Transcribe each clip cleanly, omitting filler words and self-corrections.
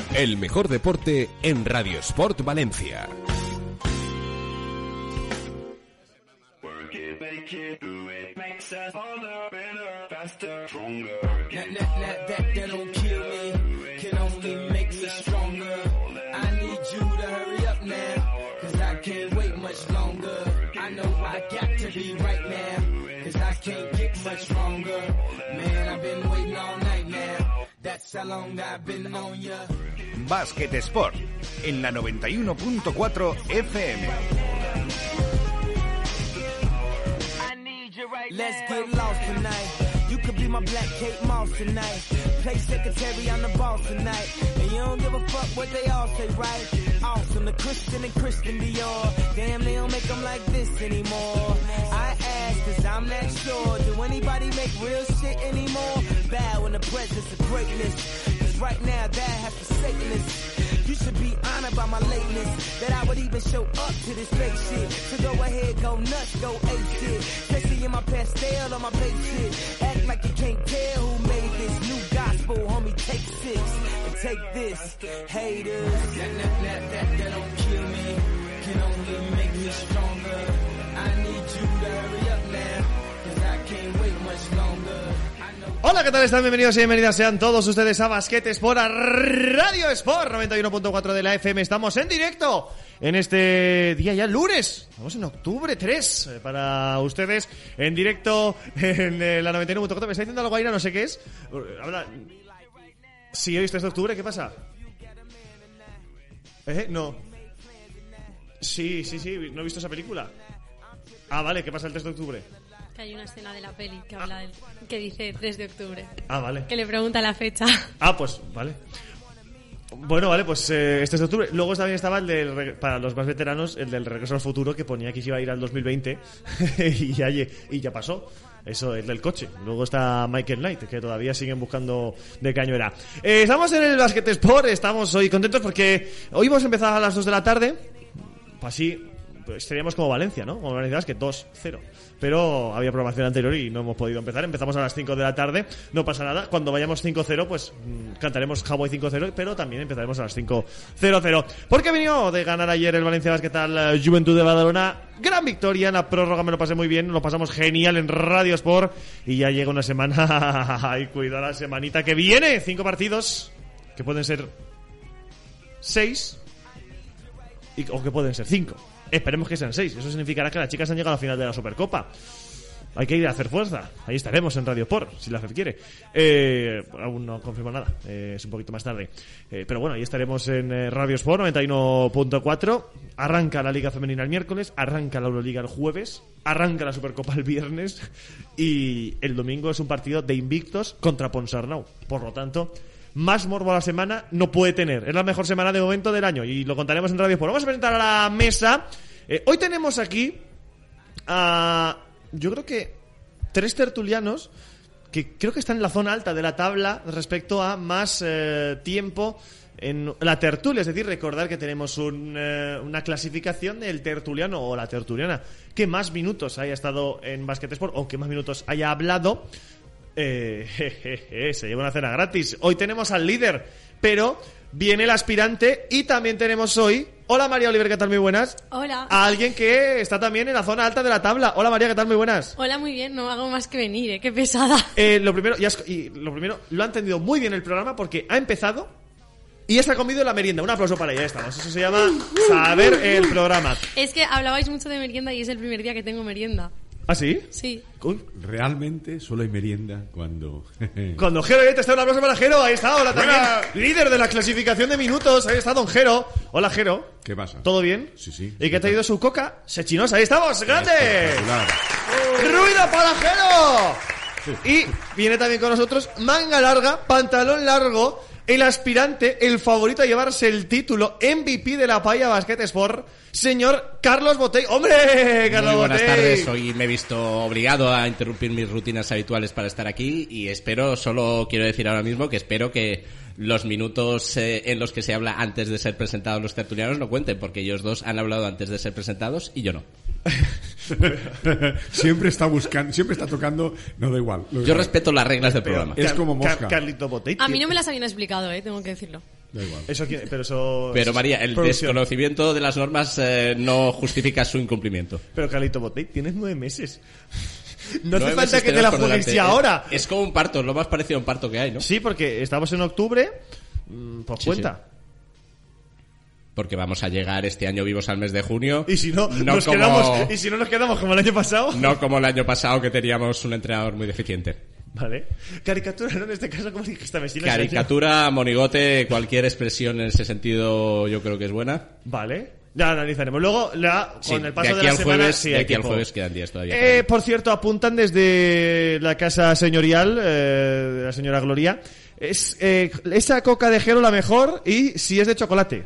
El mejor deporte en Radio Sport Valencia. Basket Sport en la 91.4 FM. Let's get lost tonight. You could be my black Kate Moss tonight. Play secretary on the boss tonight. And you don't give a fuck what they all say, right? Awesome, the Christian and Christian Dior. Damn, they don't make them like this anymore. I ask, cause I'm not sure. Do anybody make real shit anymore? Bow in the presence of greatness. Cause right now, that has forsaken us. You should be honored by my lateness. That I would even show up to this fake shit. So go ahead, go nuts, go ape shit. Especially in my pastel on my base shit. Act like you can't tell who made this new gospel, homie. Take 6 and take this. Haters. That don't kill me. Can only make me stronger. I need you to hurry up now. Cause I can't wait much longer. Hola, ¿qué tal están? Bienvenidos y bienvenidas sean todos ustedes a Basket Sport, a Radio Sport 91.4 de la FM. Estamos en directo en este día ya lunes. Estamos en octubre 3 para ustedes en directo en la 91.4. ¿Me está diciendo algo, Aira? No sé qué es. Habla. Sí, he visto este octubre. ¿Qué pasa? No. Sí. No he visto esa película. Ah, vale. ¿Qué pasa el 3 de octubre? Hay una escena de la peli que habla que dice 3 de octubre. Ah, vale. Que le pregunta la fecha. Ah, pues, vale. Bueno, vale, pues este es de octubre. Luego también estaba el del, para los más veteranos, el del Regreso al Futuro, que ponía que se iba a ir al 2020 y ya pasó. Eso es del coche. Luego está Michael Knight, que todavía siguen buscando de qué año era. Estamos en el Basket Sport, estamos hoy contentos porque hoy hemos empezado a las 2 de la tarde. Pues así, pues seríamos como Valencia, ¿no? Como Valencia Basket 2-0. Pero había programación anterior y no hemos podido empezar. Empezamos a las 5 de la tarde, no pasa nada. Cuando vayamos 5-0, pues cantaremos Hawaii 5-0, pero también empezaremos a las 5-0-0. Porque vino de ganar ayer el Valencia Basket al Juventud de Badalona. Gran victoria, en la prórroga me lo pasé muy bien, lo pasamos genial en Radio Sport. Y ya llega una semana, ay, cuidado la semanita que viene. 5 partidos, que pueden ser 6, o que pueden ser 5. Esperemos que sean 6. Eso significará que las chicas han llegado a la final de la Supercopa. Hay que ir a hacer fuerza. Ahí estaremos en Radio Sport, si la FEF quiere. Aún no confirmo nada. Es un poquito más tarde. Pero bueno, ahí estaremos en Radio Sport 91.4. Arranca la Liga Femenina el miércoles. Arranca la Euroliga el jueves. Arranca la Supercopa el viernes. Y el domingo es un partido de invictos contra Ponsarnau. Por lo tanto, más morbo a la semana no puede tener. Es la mejor semana de momento del año y lo contaremos en Radio Sport. Vamos a presentar a la mesa. Hoy tenemos aquí a, yo creo que 3 tertulianos que creo que están en la zona alta de la tabla respecto a más tiempo en la tertulia. Es decir, recordar que tenemos una clasificación del tertuliano o la tertuliana que más minutos haya estado en Basket Sport o que más minutos haya hablado. Se lleva una cena gratis. Hoy tenemos al líder, pero viene el aspirante y también tenemos hoy, hola María Oliver, ¿qué tal? Muy buenas. Hola. A alguien que está también en la zona alta de la tabla. Hola María, ¿qué tal? Muy buenas. Hola, muy bien, no hago más que venir, qué pesada. Lo primero, lo ha entendido muy bien el programa porque ha empezado y ya se ha comido la merienda. Un aplauso para ella, ya estamos. Eso se llama saber el programa. Es que hablabais mucho de merienda y es el primer día que tengo merienda. ¿Ah, sí? Sí. Uy. Realmente solo hay merienda cuando Jero, te está un aplauso para Jero. Ahí está, hola también. Líder de la clasificación de minutos. Ahí está don Jero. Hola Jero. ¿Qué pasa? ¿Todo bien? Sí. ¿Y qué ha traído su coca? Sechinosa. Ahí estamos, grande. ¡Ruido para Jero! Y viene también con nosotros manga larga, pantalón largo, el aspirante, el favorito a llevarse el título MVP de la Paella Basket Sport, señor Carlos Botey. ¡Hombre, Carlos Botey! Muy buenas tardes. Hoy me he visto obligado a interrumpir mis rutinas habituales para estar aquí y solo quiero decir ahora mismo que espero que los minutos en los que se habla antes de ser presentados los tertulianos no cuenten, porque ellos dos han hablado antes de ser presentados y yo no. Siempre está tocando, no da igual. Yo respeto las reglas del programa. Es como mosca. Carlito Botey. A mí no me las habían explicado, tengo que decirlo. Da igual. Pero María, el producción. desconocimiento de las normas no justifica su incumplimiento. Pero Carlito Botey, tienes 9 meses. No hace 9 falta meses que te la por juegues delante. ya ahora. Es como un parto, es lo más parecido a un parto que hay, ¿no? Sí, porque estamos en octubre. Pues Sí, cuenta. Porque vamos a llegar este año vivos al mes de junio. Y si no, nos quedamos como el año pasado. No como el año pasado, que teníamos un entrenador muy deficiente. Vale. Caricatura, ¿no? En este caso, como dijiste, Messi. Caricatura, monigote, cualquier expresión en ese sentido yo creo que es buena. Vale. Ya analizaremos. Luego, con el paso de la semana... Jueves, sí, de hay aquí al tiempo. jueves quedan días todavía. Por cierto, apuntan desde la casa señorial de la señora Gloria. Es esa coca de Jero la mejor y si es de chocolate.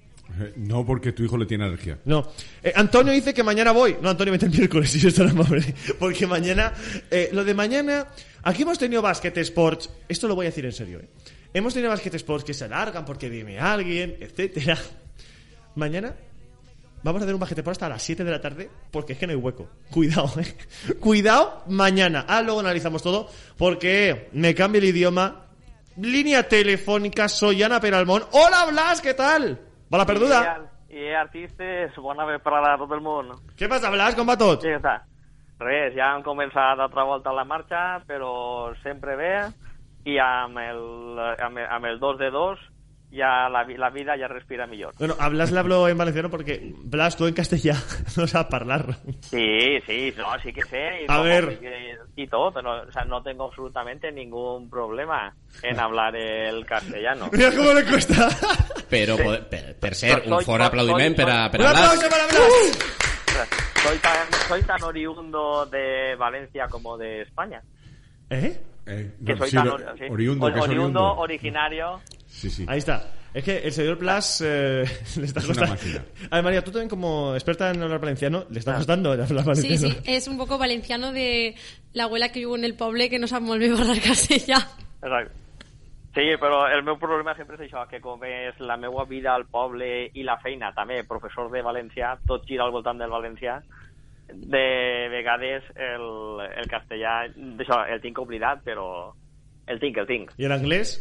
No, porque tu hijo le tiene alergia. No. Antonio dice que mañana voy. No, Antonio, vete el miércoles si es tan amable. Porque mañana... lo de mañana... Aquí hemos tenido Basket Sports. Esto lo voy a decir en serio. Hemos tenido Basket Sports que se alargan porque viene alguien, etcétera. Mañana vamos a hacer un Basket Sports hasta las 7 de la tarde porque es que no hay hueco. Cuidado, Cuidado mañana. Luego analizamos todo porque me cambia el idioma. Línea telefònica, soy Ana Peralmón. Hola, Blas, ¿qué tal? Va la perduda. I artistes, bona vesprada a tot el món. Què passa, Blas? Com va tot? Sí, ja està. Res, ja hem començat altra volta la marxa, però sempre bé, i amb el 2 de 2 ya la vida ya respira mejor. Bueno, a Blas le hablo en valenciano porque Blas, tú en castellano no sabes hablar. Sí, no, sí que sé. A ver. Y todo, o sea, no tengo absolutamente ningún problema en hablar el castellano. Mira cómo le cuesta. Pero per ser un fort aplaudiment per a ¡Un aplauso para Blas! Soy tan oriundo de Valencia como de España. Que soy sí, tan oriundo, originario. Sí. Ahí está. Es que el señor Blas le está costando. A ver, María, tú también como experta en hablar valenciano, le está costando hablar valenciano. Sí, es un poco valenciano de la abuela que viu en el poble que no sap molt bé parlar castellà. Exacte. Sí, però el meu problema sempre és això, que com és la meva vida al poble i la feina, també, professor de valencià, tot gira al voltant del valencià, de vegades el castellà, això, el tinc oblidat, però el tinc. ¿Y el inglés?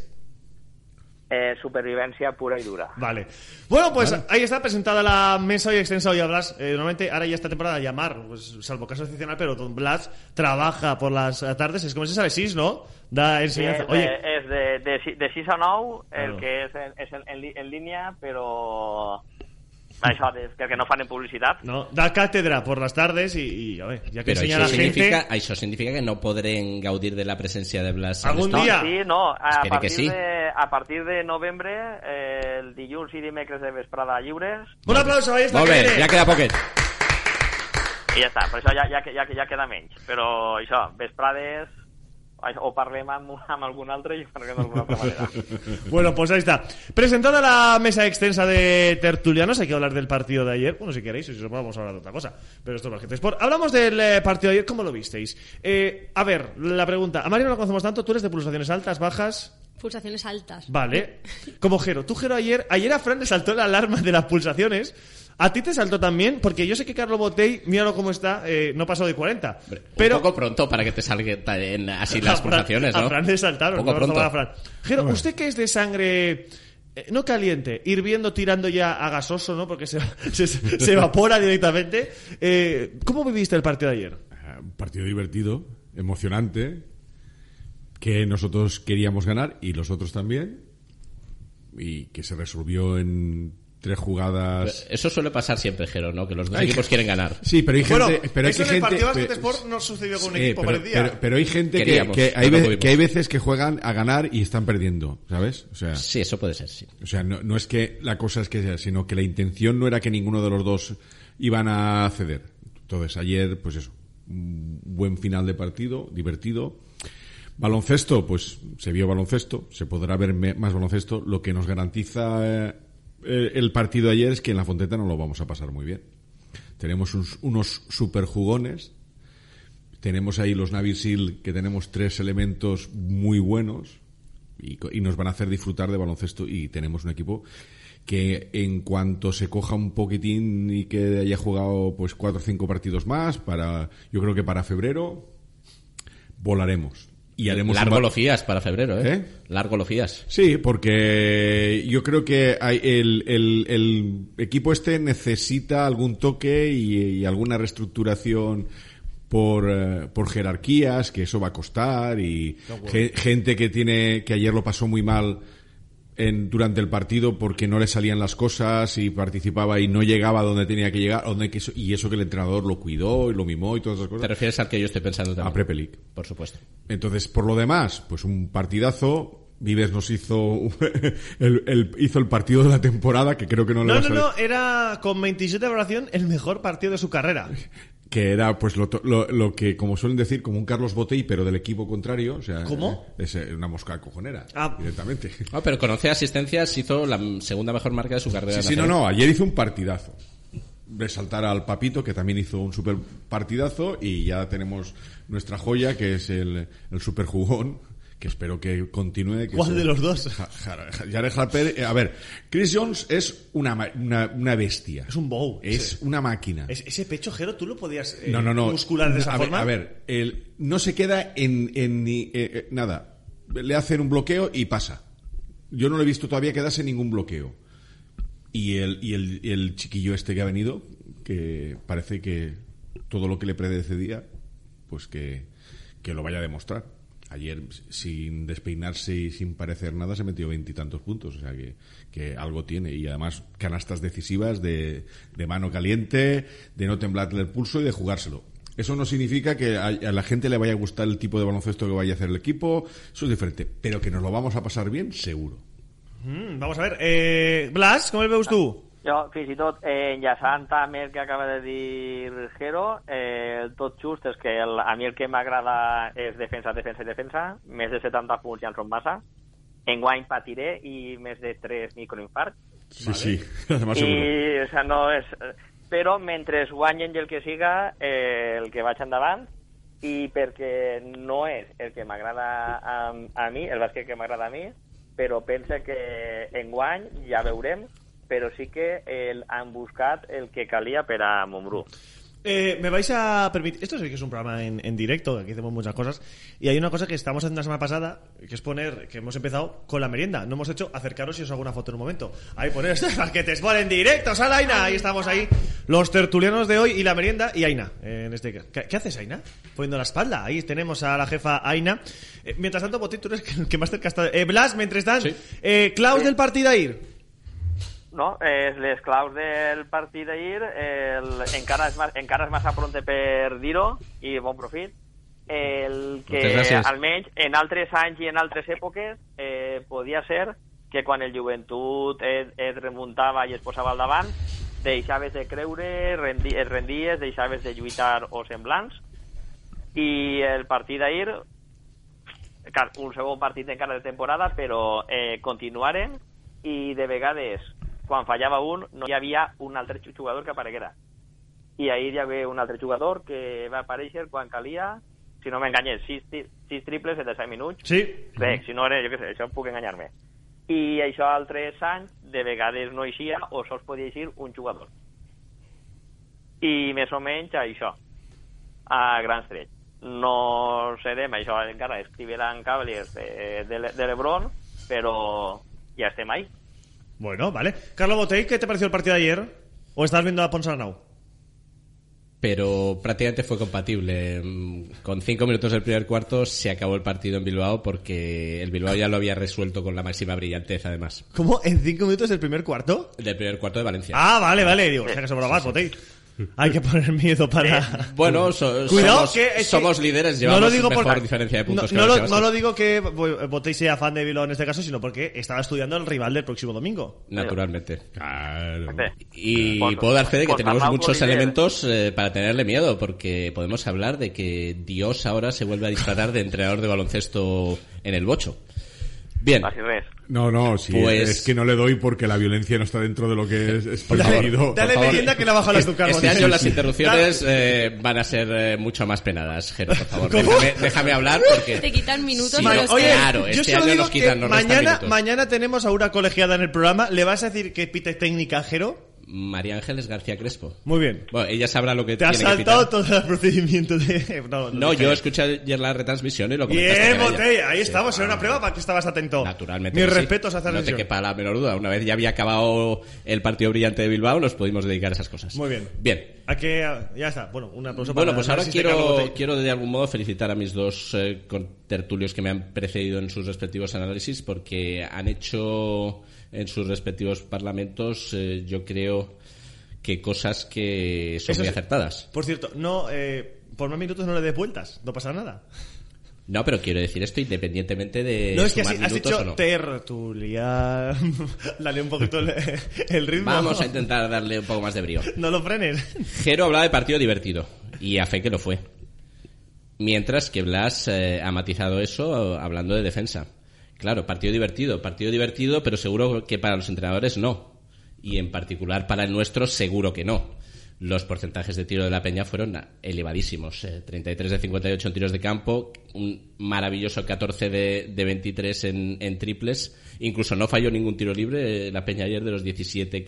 Supervivencia pura y dura. Vale. Bueno, pues ahí está presentada la mesa hoy extensa. Hoy a Blas, normalmente ahora ya esta temporada llamar, pues salvo caso excepcional, pero don Blas trabaja por las tardes, es como si sabe 6, ¿no? Da enseñanza. Sí, Oye, es de 6 a 9, claro. El que es en línea, però això, que no fan en publicitat. No, da cátedra por las tardes y a ver, ya que Però enseña a la gente... això significa que no podrem gaudir de la presència de Blas algun dia. Sí, no, a partir de novembre, el dilluns i dimecres de vesprada lliures. Un aplauso, ahí está. Molt bé, ja queda poquet. I ja està, per això ja queda menys. Però això, vesprades... o parlem amb algun altre i parlem d'alguna altra manera. Bueno, pues ahí está. Presentada la mesa extensa de tertulianos, hay que hablar del partido de ayer. Bueno, si queréis, si os vamos a hablar de otra cosa. Pero esto es Basket Sport. Hablamos del partido de ayer, ¿cómo lo visteis? A ver, la pregunta. A Mario no la conocemos tanto, tú eres de pulsaciones altas, bajas... Pulsaciones altas. Vale. Como Jero. Tú, Jero, ayer a Fran le saltó la alarma de las pulsaciones. ¿A ti te saltó también? Porque yo sé que Carlo Botey, míralo cómo está, no pasó de 40. Pero un poco pronto para que te salgan así las pulsaciones, ¿no? A Fran le saltaron. Un poco pronto. A Fran. Jero, usted que es de sangre... no caliente, hirviendo, tirando ya a gasoso, ¿no? Porque se evapora directamente. ¿Cómo viviste el partido de ayer? Un partido divertido, emocionante, que nosotros queríamos ganar y los otros también, y que se resolvió en 3 jugadas. Eso suele pasar siempre, Jero, ¿no? Que los dos equipos quieren ganar. Sí, pero hay gente... pero eso hay en el gente, partido de Basket Sport no sucedió con un equipo, parecía. Pero hay gente que hay veces que juegan a ganar y están perdiendo, ¿sabes? O sea, sí, eso puede ser, sí. O sea, no es que la cosa es que sea, sino que la intención no era que ninguno de los dos iban a ceder. Entonces, ayer, pues eso, un buen final de partido, divertido. Baloncesto, pues se vio baloncesto, se podrá ver más baloncesto. Lo que nos garantiza el partido de ayer es que en la Fonteta no lo vamos a pasar muy bien. Tenemos unos super jugones, tenemos ahí los Navy Seal, que tenemos 3 elementos muy buenos y nos van a hacer disfrutar de baloncesto, y tenemos un equipo que en cuanto se coja un poquitín y que haya jugado pues 4 o 5 partidos más, yo creo que para febrero volaremos. Y haremos Largo lo fías para febrero, ¿eh? ¿Eh? Largo lo fías. Sí, porque yo creo que el equipo este necesita algún toque y alguna reestructuración por jerarquías, que eso va a costar, y gente que ayer lo pasó muy mal durante el partido porque no le salían las cosas y participaba y no llegaba donde tenía que llegar, y eso que el entrenador lo cuidó y lo mimó y todas esas cosas. ¿Te refieres al que yo estoy pensando también? A Prepelic. Por supuesto. Entonces, por lo demás, pues un partidazo. Vives nos hizo hizo el partido de la temporada, que creo que no le va a salir. No, era con 27 de valoración el mejor partido de su carrera. Que era pues lo que, como suelen decir, como un Carlos Botey, pero del equipo contrario. O sea, ¿cómo? Es una mosca cojonera, directamente. No, pero con 11 asistencias hizo la segunda mejor marca de su carrera. Sí, no, ayer hizo un partidazo. Resaltar al Papito, que también hizo un super partidazo, y ya tenemos nuestra joya, que es el super jugón, que espero que continúe. ¿Cuál de los dos? Jared Harper. A ver, Chris Jones es una bestia. Es un bow. Es una máquina. Ese pecho, Jero, ¿tú lo podías no. muscular de esa forma? A ver, no se queda en nada. Le hacen un bloqueo y pasa. Yo no lo he visto todavía quedarse en ningún bloqueo. Y el chiquillo este que ha venido, que parece que todo lo que le predecedía, pues que lo vaya a demostrar. Ayer, sin despeinarse y sin parecer nada, se metió 20 y tantos puntos. O sea que algo tiene. Y además canastas decisivas de mano caliente, de no temblarle el pulso y de jugárselo. Eso no significa que a la gente le vaya a gustar el tipo de baloncesto que vaya a hacer el equipo. Eso es diferente. Pero que nos lo vamos a pasar bien, seguro. Vamos a ver. Blas, com el veus tu? Jo, fins i tot, enllaçant també el que acaba de dir Jero, tot just és que a mi el que m'agrada és defensa, més de 70 punts ja en són massa, enguany patiré i més de 3 microinfarts. Sí, además seguro. I, o sea, no és... Però mentre guanyen el que siga, el que vaig endavant, i perquè no és el que m'agrada a mi, el bàsquet que m'agrada a mi, però pensa que enguany ja veurem, pero sí que han buscat el que calia per a Montbrú. Me vais a permitir... Esto sí que es un programa en directo, aquí hacemos muchas cosas, y hay una cosa que estamos haciendo la semana pasada, que es poner, que hemos empezado con la merienda. No hemos hecho acercaros y os hago una foto en un momento. Ahí poner estos basquetes en directo, sal Aina. Ahí estamos ahí, los tertulianos de hoy y la merienda y Aina. ¿Qué haces, Aina? Poniendo la espalda. Ahí tenemos a la jefa Aina. Mientras tanto, Botí, tú eres el que más cerca está. Blas, mientras tanto, sí. Claus del partit d'ahir. No, les claus del partit d'ahir encara és massa pronte per dir-ho, i bon profit. El que almenys en altres anys i en altres èpoques podia ser que quan el joventut es remuntava i es posava al davant, deixaves de creure, es rendies, deixaves de lluitar o semblants, i el partit d'ahir, un segon partit encara de temporada, però continuaren, i de vegades quan fallava un, no hi havia un altre jugador que apareguera. I ahir hi havia un altre jugador que va aparèixer quan calia, si no m'enganyes, 6 triples en 5 minuts. Sí. Bé, si no era, jo què sé, això puc enganyar-me. I això altres anys, de vegades no eixia, o sols podia eixir un jugador. I més o menys això, a grans trets. No serem, això encara és Cleveland Cavaliers de LeBron, però ja estem ahí. Bueno, vale. Carlos Botey, ¿qué te pareció el partido de ayer? ¿O estás viendo a Ponsarnau? Pero prácticamente fue compatible. Con 5 minutos del primer cuarto se acabó el partido en Bilbao, porque el Bilbao ya lo había resuelto con la máxima brillantez, además. ¿Cómo? ¿En 5 minutos del primer cuarto? Del primer cuarto de Valencia. Ah, vale. Digo, o sea que sobraba Botey. Hay que poner miedo para... Bueno, cuidado, somos líderes, llevamos mejor diferencia de puntos. No lo digo que Botey sea fan de Bilbao en este caso, sino porque estaba estudiando el rival del próximo domingo. Naturalmente. Claro. Y puedo dar fe de que tenemos muchos elementos para tenerle miedo, porque podemos hablar de que Dios ahora se vuelve a disfrazar de entrenador de baloncesto en el Bocho. Bien. No, sí, pues... es que no le doy porque la violencia no está dentro de lo que es permitido. Dale merienda que le baja las ducas. Este año las interrupciones van a ser mucho más penadas, Jero, por favor. Déjame hablar porque... Te quitan minutos. Sí, oye, claro, este año nos restan minutos. Mañana tenemos a una colegiada en el programa. ¿Le vas a decir que pite técnica a Jero? María Ángeles García Crespo. Muy bien. Bueno, ella sabrá lo que Te has tiene que saltado pitar. todo el procedimiento de... No, yo escuché ayer la retransmisión y lo comentaste. Bien, con ella. Botella, ahí Sí, estamos, era una prueba para que estabas atento. Naturalmente. Mis que sí. respetos a esta No te sesión. quepa la menor duda. Una vez ya había acabado el partido brillante de Bilbao, nos pudimos dedicar a esas cosas. Muy bien. Bien. ¿A qué? Ya está. Bueno, un aplauso para Bueno, pues el ahora análisis de Carlos Botella. quiero de algún modo felicitar a mis dos contertulios que me han precedido en sus respectivos análisis, porque han hecho en sus respectivos parlamentos, yo creo que cosas que son Eso muy sí. acertadas. Por cierto, no, por más minutos no le des vueltas, no pasa nada. No, pero quiero decir esto independientemente de No, es que sumar has minutos o dicho no. tertulia. Dale un poquito el ritmo. Vamos a intentar darle un poco más de brío. No lo frenes. Jero hablaba de partido divertido, y a fe que lo fue. Mientras que Blas ha matizado eso hablando de defensa. Claro, partido divertido, pero seguro que para los entrenadores no. Y en particular para el nuestro seguro que no. Los porcentajes de tiro de la Peña fueron elevadísimos. 33 de 58 en tiros de campo, un maravilloso 14 de 23 en triples. Incluso no falló ningún tiro libre la Peña ayer de los 17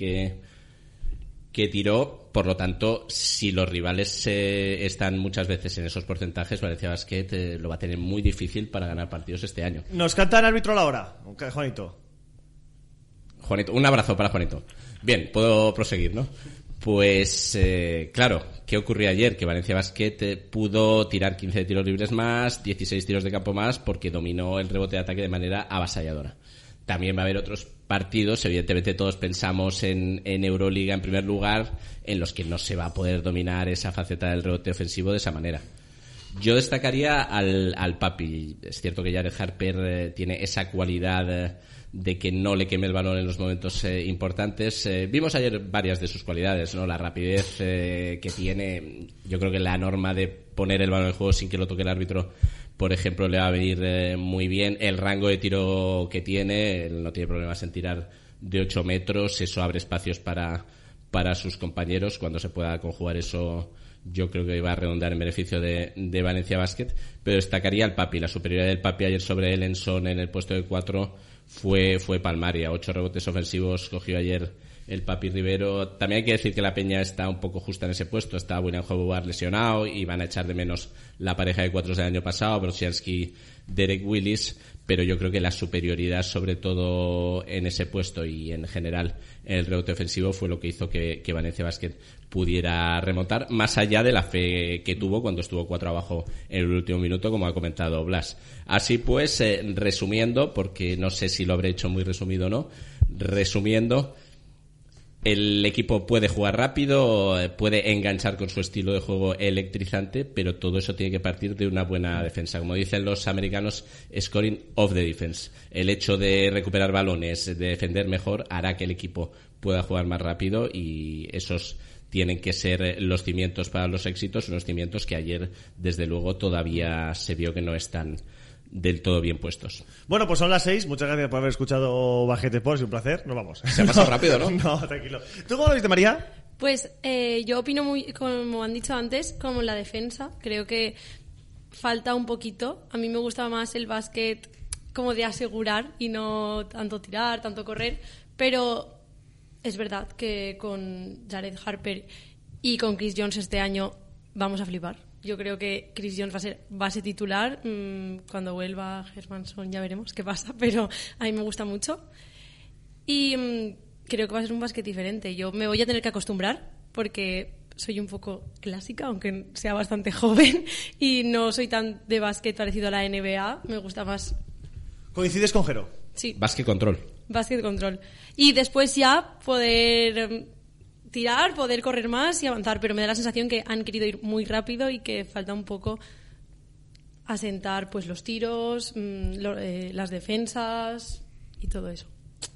que tiró. Por lo tanto, si los rivales están muchas veces en esos porcentajes, Valencia Basket lo va a tener muy difícil para ganar partidos este año. Nos canta el árbitro a la hora, Juanito. Juanito, un abrazo para Juanito. Bien, puedo proseguir, ¿no? Pues, claro, ¿qué ocurrió ayer? Que Valencia Basket pudo tirar 15 tiros libres más, 16 tiros de campo más, porque dominó el rebote de ataque de manera avasalladora. También va a haber otros partidos, evidentemente todos pensamos en Euroliga en primer lugar, en los que no se va a poder dominar esa faceta del rebote ofensivo de esa manera. Yo destacaría al Papi. Es cierto que Jared Harper tiene esa cualidad de que no le queme el balón en los momentos importantes. Vimos ayer varias de sus cualidades, ¿no? La rapidez que tiene. Yo creo que la norma de poner el balón en juego sin que lo toque el árbitro, por ejemplo, le va a venir muy bien. El rango de tiro que tiene, él no tiene problemas en tirar de 8 metros. Eso abre espacios para sus compañeros. Cuando se pueda conjugar eso, yo creo que va a redundar en beneficio de Valencia Basket. Pero destacaría al Papi. La superioridad del Papi ayer sobre Ellenson en el puesto de 4 fue palmaria. 8 rebotes ofensivos cogió ayer el Papi Rivero. También hay que decir que la Peña está un poco justa en ese puesto. Está William Hobovar lesionado y van a echar de menos la pareja de 4 del año pasado, Brosianski, Derek Willis, pero yo creo que la superioridad, sobre todo en ese puesto y en general en el rebote ofensivo, fue lo que hizo que Valencia Basket pudiera remontar, más allá de la fe que tuvo cuando estuvo 4 abajo en el último minuto, como ha comentado Blas. Así pues, resumiendo, porque no sé si lo habré hecho muy resumido o no, resumiendo, el equipo puede jugar rápido, puede enganchar con su estilo de juego electrizante, pero todo eso tiene que partir de una buena defensa. Como dicen los americanos, scoring of the defense. El hecho de recuperar balones, de defender mejor, hará que el equipo pueda jugar más rápido, y esos tienen que ser los cimientos para los éxitos, unos cimientos que ayer, desde luego, todavía se vio que no están del todo bien puestos. Bueno, pues son las 6. Muchas gracias por haber escuchado Bajete Sports. Un placer. Nos vamos. Se ha pasado rápido, ¿no? No, tranquilo. ¿Tú cómo lo viste, María? Pues yo opino muy, como han dicho antes, como la defensa. Creo que falta un poquito. A mí me gusta más el básquet como de asegurar y no tanto tirar, tanto correr. Pero es verdad que con Jared Harper y con Chris Jones este año vamos a flipar. Yo creo que Chris Jones va a ser base titular. Cuando vuelva Hermanson ya veremos qué pasa, pero a mí me gusta mucho. Y creo que va a ser un básquet diferente. Yo me voy a tener que acostumbrar porque soy un poco clásica, aunque sea bastante joven, y no soy tan de básquet parecido a la NBA. Me gusta más... ¿Coincides con Jero? Sí. Básquet control. Básquet control. Y después ya poder... tirar, poder correr más y avanzar, pero me da la sensación que han querido ir muy rápido y que falta un poco asentar pues los tiros, las defensas y todo eso.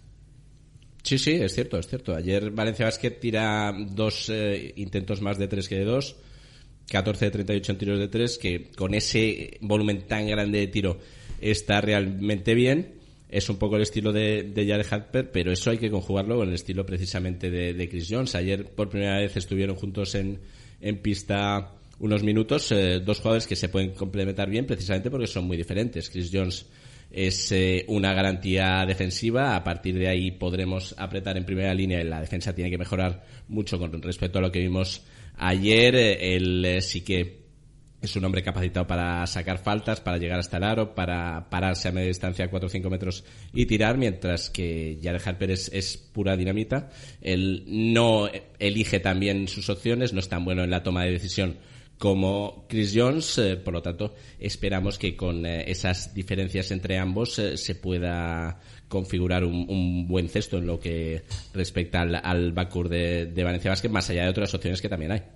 Sí, es cierto. Ayer Valencia Basket tira 2 intentos más de 3 que de 2, 14 de 38 en tiros de 3, que con ese volumen tan grande de tiro está realmente bien. Es un poco el estilo de Jared Harper, pero eso hay que conjugarlo con el estilo precisamente de Chris Jones. Ayer por primera vez estuvieron juntos en pista unos minutos, 2 jugadores que se pueden complementar bien precisamente porque son muy diferentes. Chris Jones es una garantía defensiva. A partir de ahí podremos apretar en primera línea y la defensa tiene que mejorar mucho con respecto a lo que vimos ayer. Él sí que es un hombre capacitado para sacar faltas, para llegar hasta el aro, para pararse a media distancia a 4 o 5 metros y tirar, mientras que Jared Harper es pura dinamita. Él no elige también sus opciones, no es tan bueno en la toma de decisión como Chris Jones, por lo tanto esperamos que con esas diferencias entre ambos se pueda configurar un buen cesto en lo que respecta al backcourt de Valencia Basket, más allá de otras opciones que también hay.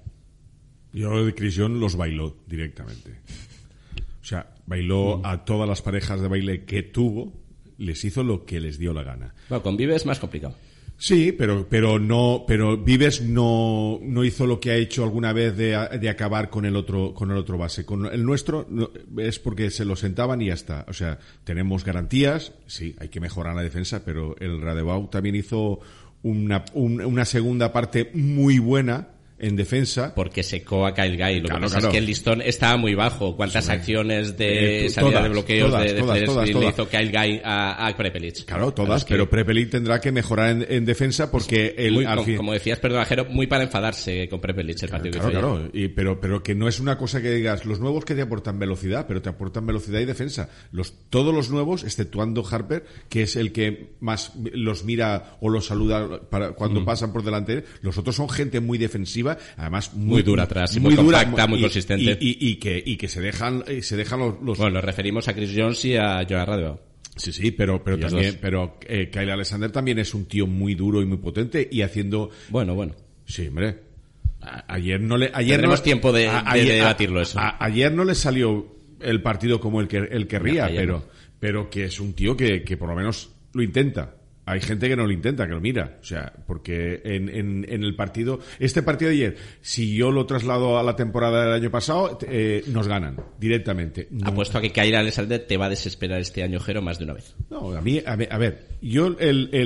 Yo de Chris Jones los bailó directamente. O sea, bailó a todas las parejas de baile que tuvo, les hizo lo que les dio la gana. Bueno, con Vives es más complicado. Sí, pero Vives no hizo lo que ha hecho alguna vez de acabar con el otro base. Con el nuestro es porque se lo sentaban y ya está. O sea, tenemos garantías, sí, hay que mejorar la defensa, pero el Radebau también hizo una segunda parte muy buena en defensa. Porque secó a Kyle Guy. Lo que pasa es que el listón estaba muy bajo. ¿Cuántas acciones de salida de bloqueos todas hizo Kyle Guy a Prepelic? Claro, todas, pero Prepelic tendrá que mejorar en defensa porque como decías, perdón, Jero, muy para enfadarse con Prepelic el partido que hizo. Claro, pero que no es una cosa que digas, los nuevos que te aportan velocidad, pero te aportan velocidad y defensa. Todos los nuevos, exceptuando Harper, que es el que más los mira o los saluda cuando pasan por delante, los otros son gente muy defensiva, además muy dura atrás, muy compacta, muy consistente, y que se dejan los. Bueno, nos referimos a Chris Jones y a Jonas Radebau. Sí, pero también, Kyle Alexander también es un tío muy duro y muy potente y haciendo. Bueno. Sí, hombre. Tendremos tiempo de debatirlo eso. Ayer no le salió el partido como él querría, pero que es un tío que por lo menos lo intenta. Hay gente que no lo intenta, que lo mira. O sea, porque en el partido, este partido de ayer, si yo lo traslado a la temporada del año pasado, nos ganan directamente. No. Apuesto a que Kyle Alexander te va a desesperar este año, Jero, más de una vez. No, a ver, yo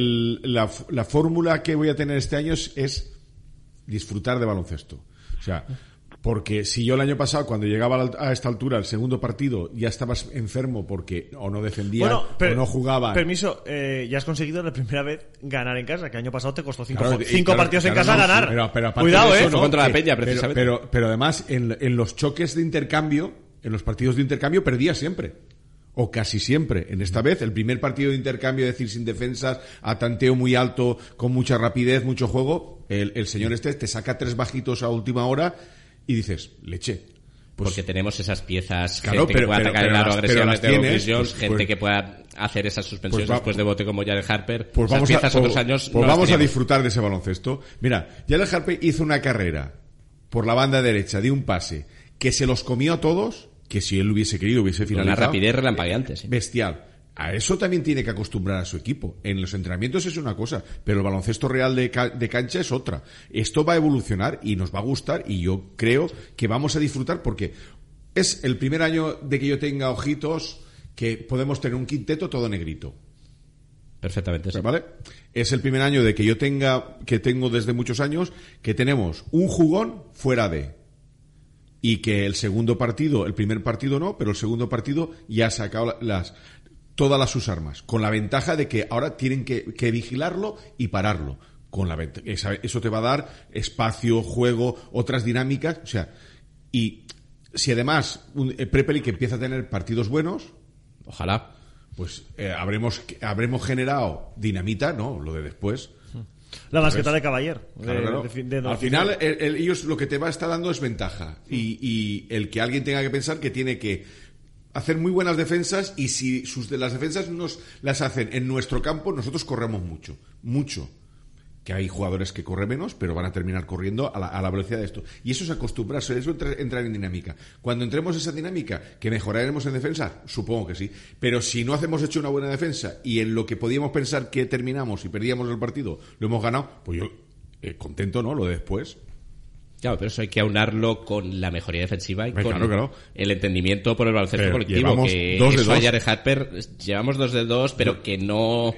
la fórmula que voy a tener este año es disfrutar de baloncesto. O sea, porque si yo el año pasado, cuando llegaba a esta altura, el segundo partido, ya estabas enfermo porque o no defendía o no jugaba. Permiso, ya has conseguido la primera vez ganar en casa, que el año pasado te costó cinco partidos en casa ganar. Pero cuidado, no contra la Peña, precisamente. Pero además, en los choques de intercambio, en los partidos de intercambio, perdía siempre. O casi siempre. En esta vez, el primer partido de intercambio, es decir, sin defensas, a tanteo muy alto, con mucha rapidez, mucho juego, el señor te saca 3 bajitos a última hora y dices, leche. Pues, porque tenemos esas piezas, gente que pueda atacar el aro agresivamente como Chris Jones, gente que pueda hacer esas suspensiones después de bote como Jared Harper. Pues vamos a disfrutar de ese baloncesto. Mira, Jared Harper hizo una carrera por la banda derecha de un pase que se los comió a todos, que si él hubiese querido hubiese finalizado. Una rapidez relampagueante, sí. Bestial. A eso también tiene que acostumbrar a su equipo. En los entrenamientos es una cosa, pero el baloncesto real de cancha es otra. Esto va a evolucionar y nos va a gustar y yo creo que vamos a disfrutar porque es el primer año de que yo tenga ojitos que podemos tener un quinteto todo negrito. Perfectamente, sí. ¿Vale? Es el primer año de que yo tengo desde muchos años, que tenemos un jugón fuera de. Y que el segundo partido, el primer partido no, pero el segundo partido ya ha sacado todas sus armas, con la ventaja de que ahora tienen que vigilarlo y pararlo. Eso te va a dar espacio, juego, otras dinámicas, o sea, y si además Prepelic empieza a tener partidos buenos, ojalá, pues habremos generado dinamita, no, lo de después. La basqueta de Caballer. Claro. Al final, ellos lo que te va a estar dando es ventaja. Y el que alguien tenga que pensar que tiene que hacer muy buenas defensas y si las defensas las hacen en nuestro campo, nosotros corremos mucho. Que hay jugadores que corren menos, pero van a terminar corriendo a la velocidad de esto. Y eso es acostumbrarse, eso es entrar en dinámica. Cuando entremos en esa dinámica, ¿que mejoraremos en defensa? Supongo que sí. Pero si no hemos hecho una buena defensa y en lo que podíamos pensar que terminamos y perdíamos el partido, lo hemos ganado, pues yo contento, ¿no? Lo de después. Claro, pero eso hay que aunarlo con la mejoría defensiva y con el entendimiento por el baloncesto colectivo. Que eso a Jared Harper, llevamos 2-2, pero que no,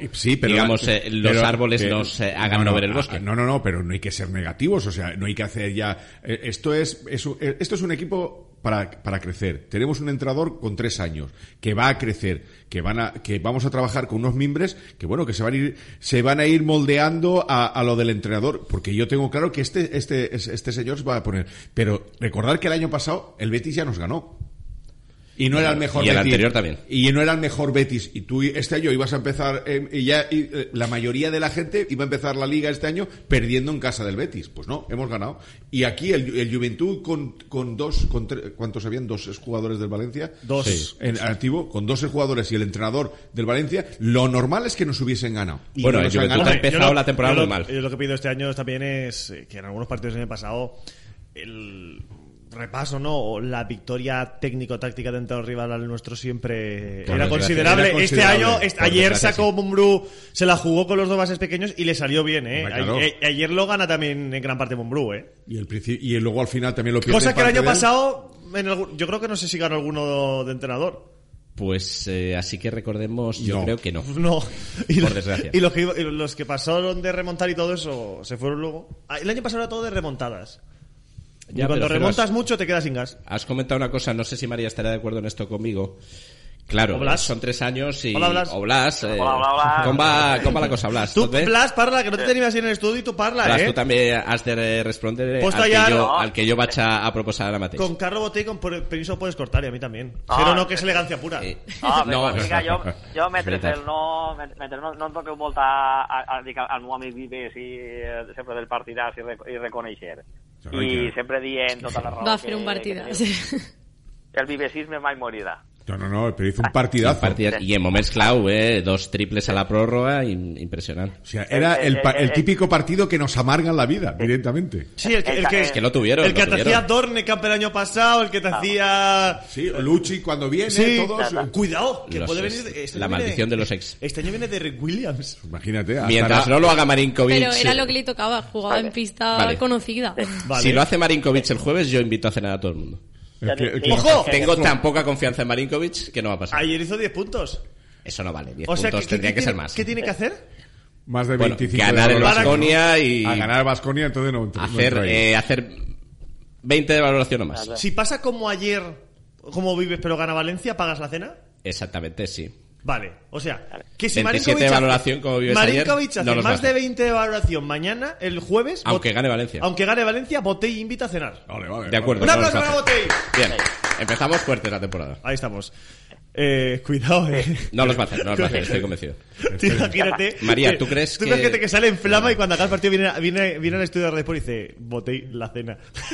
los árboles nos hagan no ver el bosque. No, pero no hay que ser negativos, o sea, no hay que hacer ya. Esto es un equipo para crecer. Tenemos un entrenador con 3 años que va a crecer, que vamos a trabajar con unos mimbres que bueno, que se van a ir moldeando a lo del entrenador, porque yo tengo claro que este señor se va a poner. Pero recordad que el año pasado el Betis ya nos ganó. Y no era el mejor Betis. Y el Betis. anterior también. Y no era el mejor Betis. Y tú este año ibas a empezar, la mayoría de la gente iba a empezar la liga este año perdiendo en casa del Betis. Pues no, hemos ganado. Y aquí el Juventud con tres, ¿cuántos habían? 2 jugadores del Valencia. 2. Sí. En activo, con 2 jugadores y el entrenador del Valencia, lo normal es que nos hubiesen ganado. Y bueno, no el Juventud ha empezado la temporada muy mal. Yo lo que pido este año también es que en algunos partidos del año pasado el repaso, ¿no? O la victoria técnico-táctica dentro del rival al nuestro siempre era considerable. Este año, ayer sacó Mumbrú, se la jugó con los 2 bases pequeños y le salió bien, ¿eh? Claro. Ayer lo gana también en gran parte Mumbrú, ¿eh? Y luego al final también lo pierde. Cosa que el año pasado, yo creo que no sé si ganó alguno de entrenador. Pues así que recordemos, yo No. creo que no. No. Por desgracia. Y los que pasaron de remontar y todo eso se fueron luego. El año pasado era todo de remontadas. Ya, y cuando pero remontas mucho te quedas sin gas. Has comentado una cosa, no sé si María estará de acuerdo en esto conmigo. Claro, Blas. son 3 años y... Hola, Blas. O Blas. Hola. Com va la cosa, Blas? Tú, Tot bé? Blas, parla, que no te tenim així en l'estudi, tu parla, Blas, eh? tu també has de respondre Posta al ya, que, no. al que jo vaig a proposar ara mateix. Con Carlo Botey, con permiso puedes cortar, y a mí también. Ah, Pero no, que es elegancia pura. No, mira, jo mentre veritat. no em toqueu molt a dir al meu amic Vives i sempre del partidàs i reconèixer. I sempre dient tota la raó. Va a fer un partidàs. El vivesisme mai morirà. No, pero hizo un partidazo. I en moments clau, 2 triples a la pròrroga, impressionant. O sea, era el típico partido que nos amarga la vida, directamente. Sí, el que Es que lo tuvieron. El que lo te tuvieron. hacía Dornecamp el año pasado, el que te hacía... Sí, Lucci cuando viene, Sí, todos. cuidado, que Los puede ex. venir... La maldición de los ex. Este año viene de Rick Williams. Imagínate. hasta Mientras no lo haga Marinkovic... Pero era lo que le tocaba, jugaba en pista Vale. conocida. Vale. Si lo hace Marinkovic el jueves, yo invito a cenar a todo el mundo. ¡Ojo! Tengo tan poca confianza en Marinkovic que no va a pasar. Ayer hizo 10 puntos. Eso no vale, 10 O sea, puntos tendría que ser más. ¿Qué tiene que hacer? Más de Bueno, 25 ganar de el valoración. Baskonia y A ganar el Baskonia, entonces no entra ahí. hacer 20 de valoración o más. Si pasa como ayer, como Vives, pero gana Valencia, ¿pagas la cena? Exactamente, sí. Vale, o sea, que si 27 Marinkovic de valoración, como Vives ayer, Marinkovic hace no los va a más de hacer. 20 de valoración mañana, el jueves... Aunque gane Valencia. Aunque gane Valencia, Botey invita a cenar. Vale, De acuerdo. ¡Un no los aplauso va a para hacer. Botey! Bien, empezamos fuerte la temporada. Ahí estamos. Cuidado, No los va a hacer, estoy convencido. Tío, imagínate. María, ¿tú crees tú que- imagínate que sale en flama y cuando acaba el partido viene al estudio de Red Bull y dice: Botey, la cena.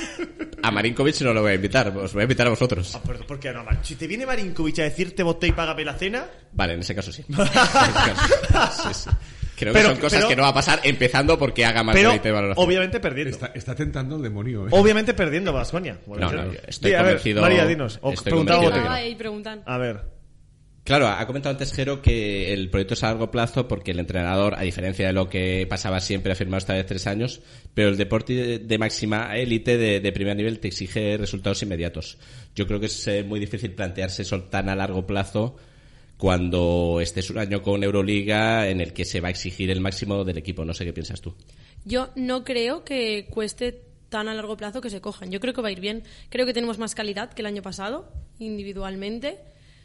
A Marinkovic no lo voy a invitar, os voy a invitar a vosotros. Ah, ¿por qué no? Si te viene Marinkovic a decirte Botey, págame la cena. Vale, en ese caso sí. Sí. Creo que Pero- son cosas pero- que no va a pasar, empezando porque haga más de Pero 20 de valoración. obviamente perdiendo. Está tentando el demonio, ¿eh? Obviamente perdiendo Baskonia. No, estoy Sí, a ver, convencido. María, dinos. O estoy preguntaba convencido. Botey. Ahí preguntan. A ver. Claro, ha comentado antes Jero que el proyecto es a largo plazo porque el entrenador, a diferencia de lo que pasaba siempre, ha firmado esta vez 3 años, pero el deporte de máxima élite, de primer nivel, te exige resultados inmediatos. Yo creo que es muy difícil plantearse eso tan a largo plazo cuando estés un año con Euroliga en el que se va a exigir el máximo del equipo. No sé qué piensas tú. Yo no creo que cueste tan a largo plazo que se cojan. Yo creo que va a ir bien. Creo que tenemos más calidad que el año pasado, individualmente.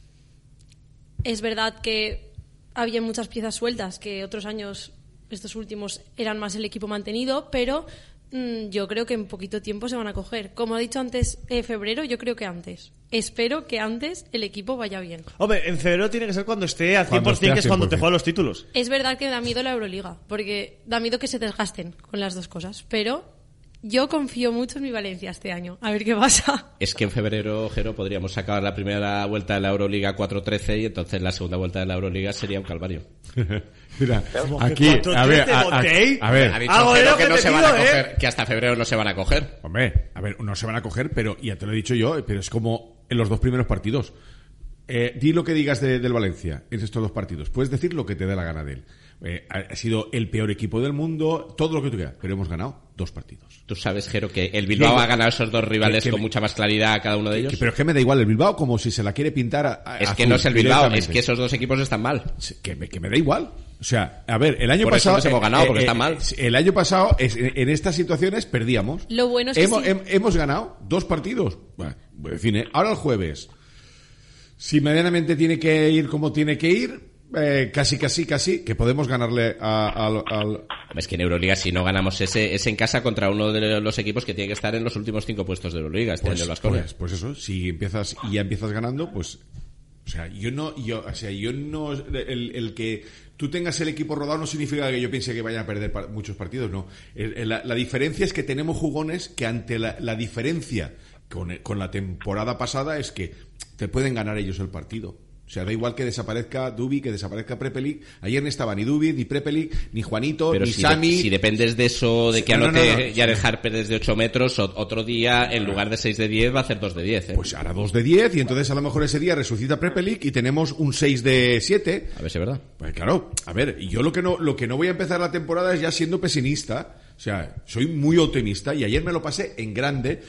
Es verdad que había muchas piezas sueltas que otros años, estos últimos, eran más el equipo mantenido, pero yo creo que en poquito tiempo se van a coger. Como ha dicho antes, febrero, yo creo que antes. Espero que antes el equipo vaya bien. Hombre, en febrero tiene que ser cuando esté al 100%, Cuando esté al que es cuando te 100%. juegan los títulos. Es verdad que da miedo la Euroliga, porque da miedo que se desgasten con las dos cosas, pero yo confío mucho en mi Valencia este año. A ver qué pasa. Es que en febrero, Jero, podríamos sacar la primera vuelta de la Euroliga 4-13 y entonces la segunda vuelta de la Euroliga sería un calvario. Mira, Como aquí, que 4-13 a ver, Botey. a ver, Ha dicho Algo Jero de lo que que no te se van a pido, coger, que hasta febrero no se van a coger. hombre, a ver, no se van a coger, pero ya te lo he dicho yo, pero es como en los 2 primeros partidos. Di lo que digas del Valencia en estos 2 partidos. Puedes decir lo que te dé la gana de él. Ha sido el peor equipo del mundo, todo lo que tú quieras, pero hemos ganado 2 partidos. Tú sabes, Jero, que el Bilbao ha ganado esos 2 rivales con mucha más claridad a cada uno de ellos. Pero es que me da igual el Bilbao, como si se la quiere pintar Es que azul no es el Bilbao, es directamente. que esos 2 equipos están mal. Que me da igual. O sea, a ver, el año Por eso pasado... nos hemos ganado, porque está mal. El año pasado, en estas situaciones, perdíamos. Lo bueno es que hemos ganado 2 partidos. Bueno, En fin, ahora el jueves. Si medianamente tiene que ir como tiene que ir, casi, que podemos ganarle al... Es que en Euroliga, si no ganamos ese en casa contra uno de los equipos que tiene que estar en los últimos 5 puestos de Euroliga este año el Baskonia. Pues eso, si empiezas y ya empiezas ganando, pues... el que tú tengas el equipo rodado no significa que yo piense que vayan a perder muchos partidos, no. La diferencia es que tenemos jugones que ante la diferencia con la temporada pasada es que te pueden ganar ellos el partido. O sea, da igual que desaparezca Dubi, que desaparezca Prepelic. Ayer no estaba ni Dubi, ni Prepelic, ni Juanito, pero ni Sami. Si dependes de eso, de que anote Jared Harper desde 8 metros, otro día, en lugar de 6 de 10, va a hacer 2 de 10. Pues hará 2 de 10 y entonces a lo mejor ese día resucita Prepelic y tenemos un 6 de 7. A ver si es verdad. Pues claro, a ver, yo lo que no voy a empezar la temporada es ya siendo pesimista. O sea, soy muy optimista y ayer me lo pasé en grande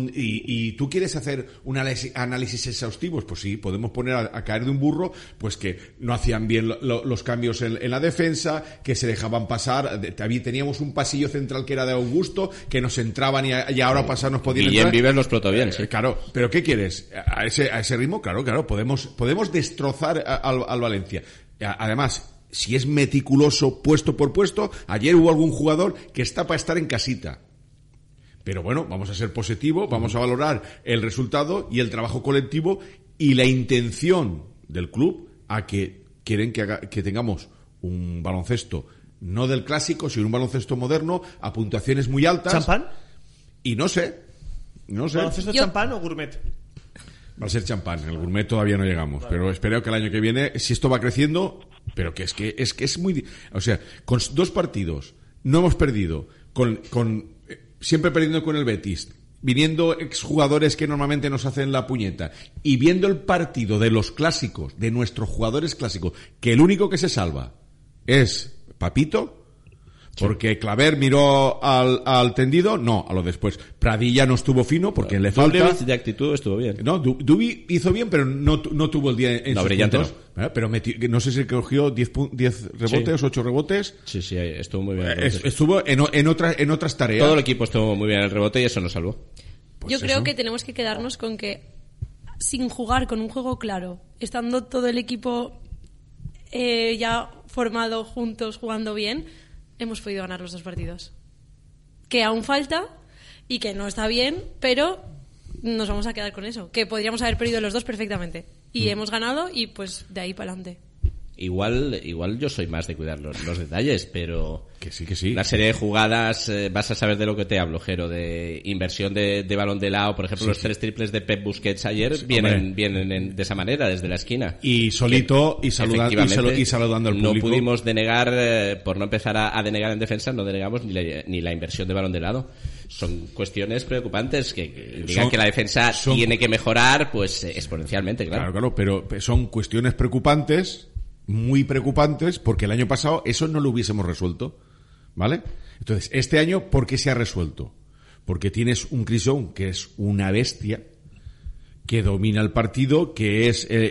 y tú quieres hacer un análisis exhaustivos, pues sí, podemos poner a caer de un burro, pues que no hacían bien los cambios en la defensa, que se dejaban pasar, teníamos un pasillo central que era de Augusto, que nos entraban y ahora pasar nos podían entrar. Guillem Vives lo explotó bien, sí. Claro, pero ¿qué quieres? A ese ritmo, claro, podemos destrozar al Valencia. Además, si es meticuloso puesto por puesto, ayer hubo algún jugador que está para estar en casita. Pero bueno, vamos a ser positivos, vamos a valorar el resultado y el trabajo colectivo y la intención del club a que quieren que tengamos un baloncesto no del clásico, sino un baloncesto moderno, a puntuaciones muy altas. ¿Champán? Y no sé. ¿Baloncesto champán o gourmet? Va a ser champán, el gourmet todavía no llegamos, pero espero que el año que viene, si esto va creciendo, pero que es muy... O sea, con 2 partidos no hemos perdido, siempre perdiendo con el Betis, viniendo exjugadores que normalmente nos hacen la puñeta, y viendo el partido de los clásicos, de nuestros jugadores clásicos, que el único que se salva es Papito... Porque Claver miró al tendido, no, a lo después. Pradilla no estuvo fino porque le falta... Dubi de actitud estuvo bien. No, Dubi hizo bien, pero no tuvo el día en sus brillante puntos. No. Pero no sé si cogió 10 rebotes, sí. 8 rebotes. Sí, estuvo muy bien. Estuvo en otras tareas. Todo el equipo estuvo muy bien en el rebote y eso nos salvó. Pues yo creo que tenemos que quedarnos con que, sin jugar con un juego claro, estando todo el equipo ya formado juntos, jugando bien, hemos podido ganar los 2 partidos. Que aún falta y que no está bien, pero nos vamos a quedar con eso. Que podríamos haber perdido los 2 perfectamente. Y hemos ganado y pues de ahí para adelante. Igual yo soy más de cuidar los detalles, pero... Que sí. Una serie de jugadas, vas a saber de lo que te hablo, Jero, de inversión de balón de lado. Por ejemplo, los 3 triples de Pep Busquets ayer vienen de esa manera, desde la esquina. Y solito, y saludando al público. No pudimos denegar, por no empezar a denegar en defensa, no denegamos ni la inversión de balón de lado. Son cuestiones preocupantes que digan que la defensa tiene que mejorar, pues exponencialmente, claro. Claro, pero son cuestiones preocupantes, muy preocupantes, porque el año pasado eso no lo hubiésemos resuelto, ¿vale? Entonces, este año, ¿por qué se ha resuelto? Porque tienes un Chris Young que es una bestia, que domina el partido, que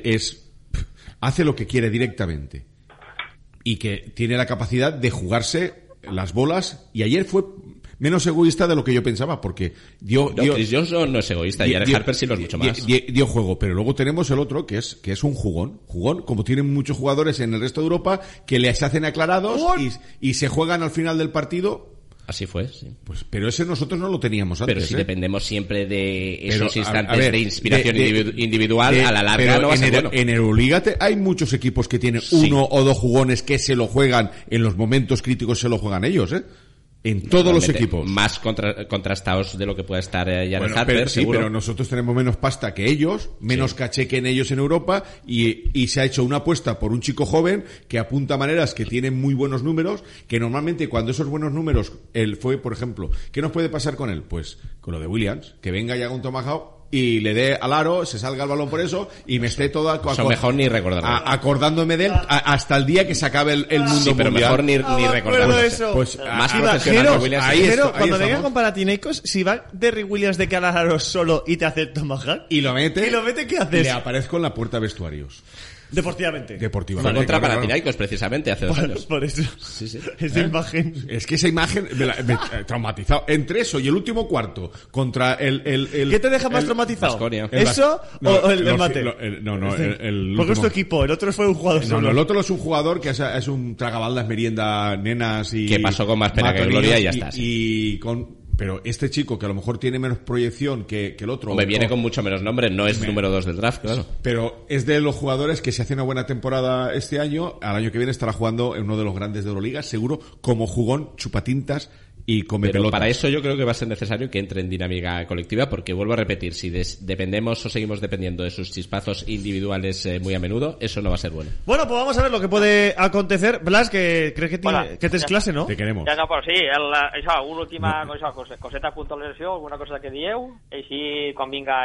hace lo que quiere directamente y que tiene la capacidad de jugarse las bolas, y ayer fue menos egoísta de lo que yo pensaba, porque Chris Johnson no es egoísta, y Jared Harper sí lo es mucho más. Dio juego, pero luego tenemos el otro que es un jugón, como tienen muchos jugadores en el resto de Europa que les hacen aclarados y se juegan al final del partido. Así fue, sí. Pues, pero ese nosotros no lo teníamos antes. Pero si dependemos siempre de esos instantes de inspiración individual, a la larga no va a ser bueno. En Euroliga hay muchos equipos que tienen 1 o 2 jugones que se lo juegan, en los momentos críticos se lo juegan ellos, en todos los equipos. Más contrastados de lo que pueda estar Jared Harper, seguro. Pero nosotros tenemos menos pasta que ellos, menos caché que en ellos en Europa, y se ha hecho una apuesta por un chico joven que apunta maneras, que tiene muy buenos números, que normalmente cuando esos buenos números, él fue, por ejemplo, ¿qué nos puede pasar con él? Pues con lo de Williams, que venga y haga un tomahawk y le dé al aro, se salga el balón por eso y me esté todo mejor ni recordarlo. Acordándome de él hasta el día que se acabe el mundo mundial. Pero mejor ni recordarlo. Pues más profesional que Williams. Pero cuando venga con Panathinaikos, si va Derrick Williams de cara al aro solo y te hace el tomahawk y lo mete, ¿qué haces? Le aparezco en la puerta de vestuarios. Deportivamente. Fue contra Panathinaikos, precisamente, hace 2 años. Por eso. Sí. Esa imagen. Es que esa imagen me traumatizado. Entre eso y el último cuarto contra el ¿Qué te deja más traumatizado? Baskonia. ¿Eso o el mate? Porque es tu equipo, el otro fue un jugador solo. No, el otro es un jugador que es un tragabaldas, merienda, nenas y... Que pasó con más pena que gloria y ya está. Pero este chico, que a lo mejor tiene menos proyección que el otro... Me viene con mucho menos nombre, no es número 2 del draft, claro. Pero es de los jugadores que si hace una buena temporada este año, al año que viene estará jugando en uno de los grandes de Euroliga, seguro, como jugón, chupatintas y come Pero pelotas. para eso yo creo que va a ser necesario que entre en dinámica colectiva, porque vuelvo a repetir, si dependemos o seguimos dependiendo de sus chispazos individuales muy a menudo, eso no va a ser bueno. Bueno, pues vamos a ver lo que puede acontecer. Blas, que crees que tens clase, no? Te queremos. Ja, no, però sí, això, una última coseta de puntualització, alguna cosa que dieu, així quan vinga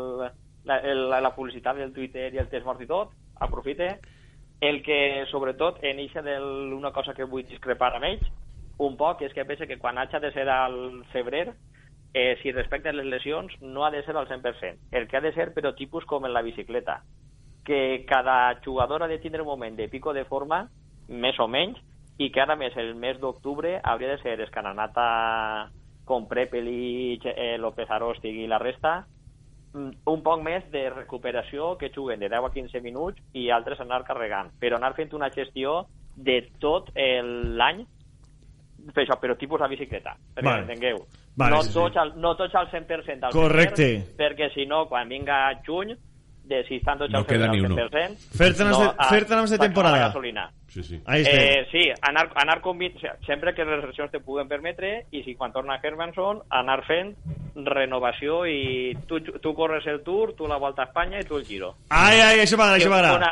la publicitat del Twitter i el test mort i tot, aprofite. El que, sobretot, en eixa d'una cosa que vull discrepar amb ells, un poc, és que pensa que quan haig de ser al febrer, si respecten les lesions, no ha de ser al 100%. El que ha de ser, però tipus com en la bicicleta, que cada jugador ha de tindre un moment de pico de forma, més o menys, i que ara més el mes d'octubre hauria de ser Escananata com Prepelic, López Aróstig i la resta, un poc més de recuperació, que juguen de 10 a 15 minuts i altres anar carregant, però anar fent una gestió de tot l'any, però tipus a bicicleta, perquè m'entengueu. Vale, no tots al 100% al correcte. perquè si no, quan vinga juny, si estan tots al 100%, fer-te de temporada. Sí. Sí, anar sempre que les lesions te puguen permetre, i si quan torna Hermanson, anar fent renovació i tu corres el Tour, tu la Volta a Espanya i tu el Giro. Ai, això m'agrada.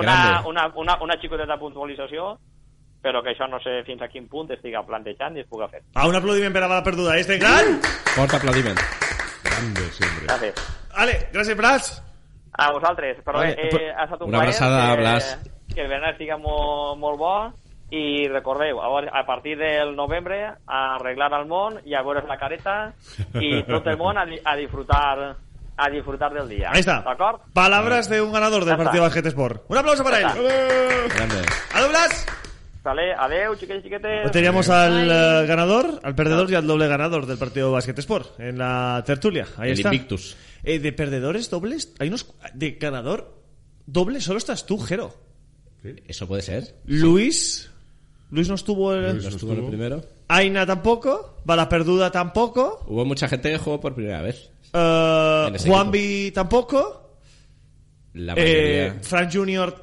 Una xicoteta puntualització, però que això no sé fins a quin punt estiga plantejant i es puga fer. Un aplaudiment per a la perduda. Gran! Fort aplaudiment. Grande, sempre. Gràcies. Vale, gràcies, Blas. A vosaltres. Però ha estat un una abraçada a Blas. Que el berenar estigui molt bo, i recordeu, a partir del novembre, a arreglar el món i a veure's la careta i tot el món a disfrutar del día. Ahí está. ¿D'acord? Palabras de un ganador del partido Basquet Sport. Un aplauso para él. Grande. ¡Adeu, Blas! Vale, adeu, chiquetes, chiquetes. Teníamos al ganador, al perdedor y al doble ganador del partido Basquet Sport en la tertulia. Ahí está. El Invictus. De perdedores dobles, hay unos. De ganador doble, solo estás tú, Jero. ¿Sí? ¿Eso puede ser? Luis no estuvo en el primero. Aina tampoco. Bala Perduda tampoco. Hubo mucha gente que jugó por primera vez. Juanvi tampoco. La mayoría. Frank Junior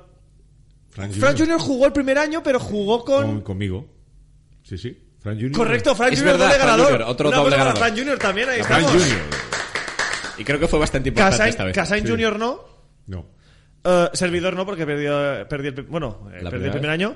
jugó el primer año, pero jugó conmigo. Sí. Frank Junior. Correcto, Frank Junior, verdad, doble ganador. Junior, otro doble ganador. Frank Junior también, ahí Frank estamos. Junior. Y creo que fue bastante importante esta vez. Casain Junior no. Servidor no, porque perdí el primer año.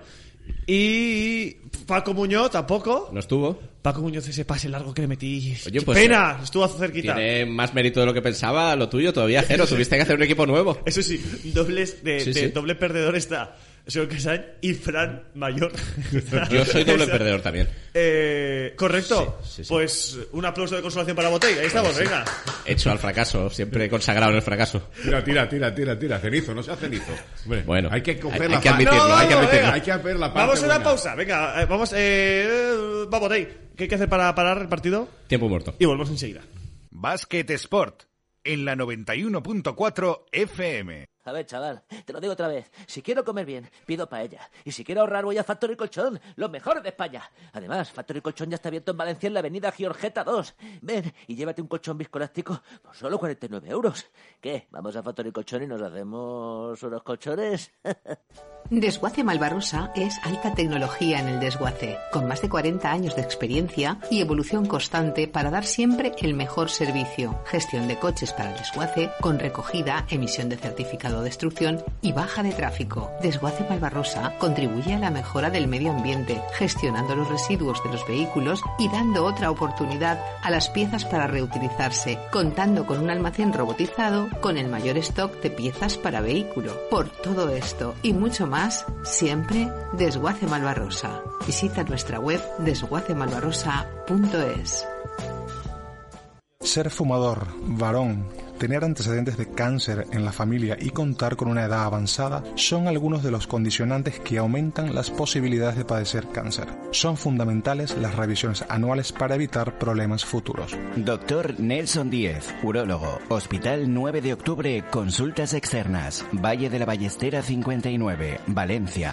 Y Paco Muñoz tampoco. ¿No estuvo? Paco Muñoz, ese pase largo que le metí. Oye, pues, pena, estuvo cerquita. Tiene más mérito de lo que pensaba lo tuyo todavía, Jero. Tuviste que hacer un equipo nuevo. Eso sí, doble perdedor está señor Casain y Fran Mayor. Yo soy doble perdedor también. Correcto. Sí. Pues un aplauso de consolación para Botella. Ahí estamos, venga. Hecho al fracaso, siempre consagrado en el fracaso. Tira. Cenizo, no sea cenizo. Hombre, bueno, hay que coger hay que admitirlo, hay que admitirlo. Hay que ver la parte vamos a una buena. pausa, venga, vamos, va Botella. ¿Qué hay que hacer para parar el partido? Tiempo muerto. Y volvemos enseguida. Basket Sport en la 91.4 FM. A ver, chaval, te lo digo otra vez. Si quiero comer bien, pido paella. Y si quiero ahorrar, voy a Factory Colchón, los mejores de España. Además, Factory Colchón ya está abierto en Valencia, en la avenida Giorgeta 2. Ven y llévate un colchón viscoelástico por solo 49 euros. ¿Qué? ¿Vamos a Factory Colchón y nos hacemos unos colchones? Desguace Malvarrosa es alta tecnología en el desguace, con más de 40 años de experiencia y evolución constante para dar siempre el mejor servicio. Gestión de coches para el desguace, con recogida, emisión de certificado de destrucción y baja de tráfico. Desguace Malvarrosa contribuye a la mejora del medio ambiente, gestionando los residuos de los vehículos y dando otra oportunidad a las piezas para reutilizarse, contando con un almacén robotizado con el mayor stock de piezas para vehículo. Por todo esto y mucho más, siempre Desguace Malvarrosa. Visita nuestra web desguacemalvarrosa.es. Ser fumador, varón, tener antecedentes de cáncer en la familia y contar con una edad avanzada son algunos de los condicionantes que aumentan las posibilidades de padecer cáncer. Son fundamentales las revisiones anuales para evitar problemas futuros. Doctor Nelson Díez, urólogo, Hospital 9 de Octubre, consultas externas, Valle de la Ballestera 59, Valencia,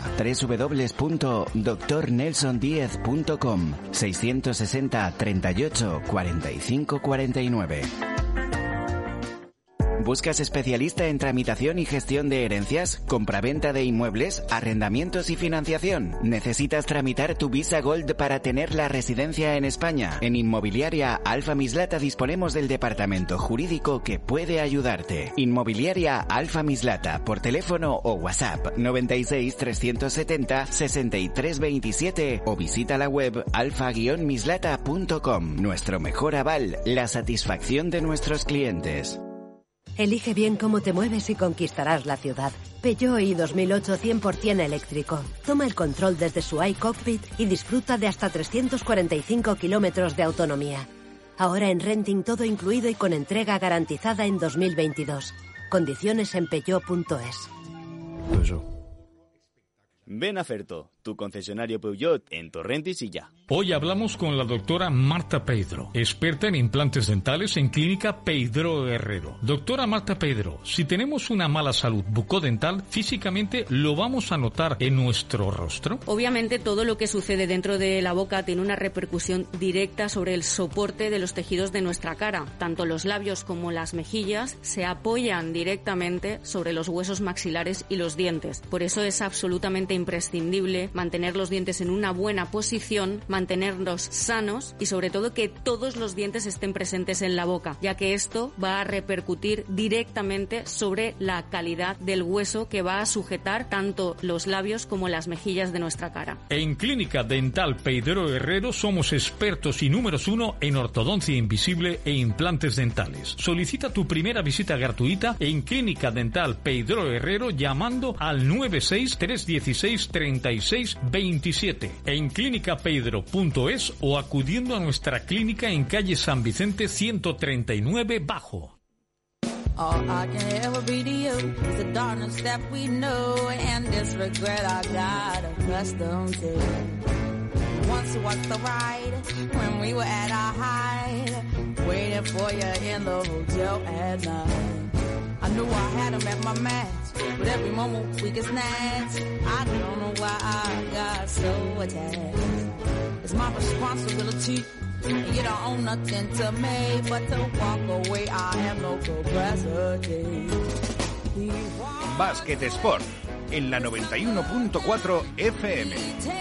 www.drnelsondiez.com, 660 38 45 49. ¿Buscas especialista en tramitación y gestión de herencias, compraventa de inmuebles, arrendamientos y financiación? ¿Necesitas tramitar tu Visa Gold para tener la residencia en España? En Inmobiliaria Alfa Mislata disponemos del departamento jurídico que puede ayudarte. Inmobiliaria Alfa Mislata, por teléfono o WhatsApp 96 370 63 27 o visita la web alfa-mislata.com. Nuestro mejor aval, la satisfacción de nuestros clientes. Elige bien cómo te mueves y conquistarás la ciudad. Peugeot i 2008 100% eléctrico. Toma el control desde su iCockpit y disfruta de hasta 345 kilómetros de autonomía. Ahora en renting todo incluido y con entrega garantizada en 2022. Condiciones en peugeot.es. Ven a Ferto, tu concesionario Peugeot en Torrent y Silla. Hoy hablamos con la doctora Marta Pedro, experta en implantes dentales en Clínica Pedro Herrero. Doctora Marta Pedro, si tenemos una mala salud bucodental, físicamente lo vamos a notar en nuestro rostro. Obviamente todo lo que sucede dentro de la boca tiene una repercusión directa sobre el soporte de los tejidos de nuestra cara. Tanto los labios como las mejillas se apoyan directamente sobre los huesos maxilares y los dientes. Por eso es absolutamente imprescindible mantener los dientes en una buena posición, mantenerlos sanos y sobre todo que todos los dientes estén presentes en la boca, ya que esto va a repercutir directamente sobre la calidad del hueso que va a sujetar tanto los labios como las mejillas de nuestra cara. En Clínica Dental Pedro Herrero somos expertos y números 1 en ortodoncia invisible e implantes dentales. Solicita tu primera visita gratuita en Clínica Dental Pedro Herrero llamando al 96 316 36 27 en clinicapedro.es o acudiendo a nuestra clínica en calle San Vicente 139 Bajo. All I can ever be to you is the darkness that we know and this regret I got accustomed to. Once was the ride when we were at our height, waiting for you in the hotel at night. I knew I had him at my match, but every moment we get snatched. I don't know why I got so attached. It's my responsibility, and you don't own nothing to me, but to walk away I have no capacity. Basket Sport, en la 91.4 FM.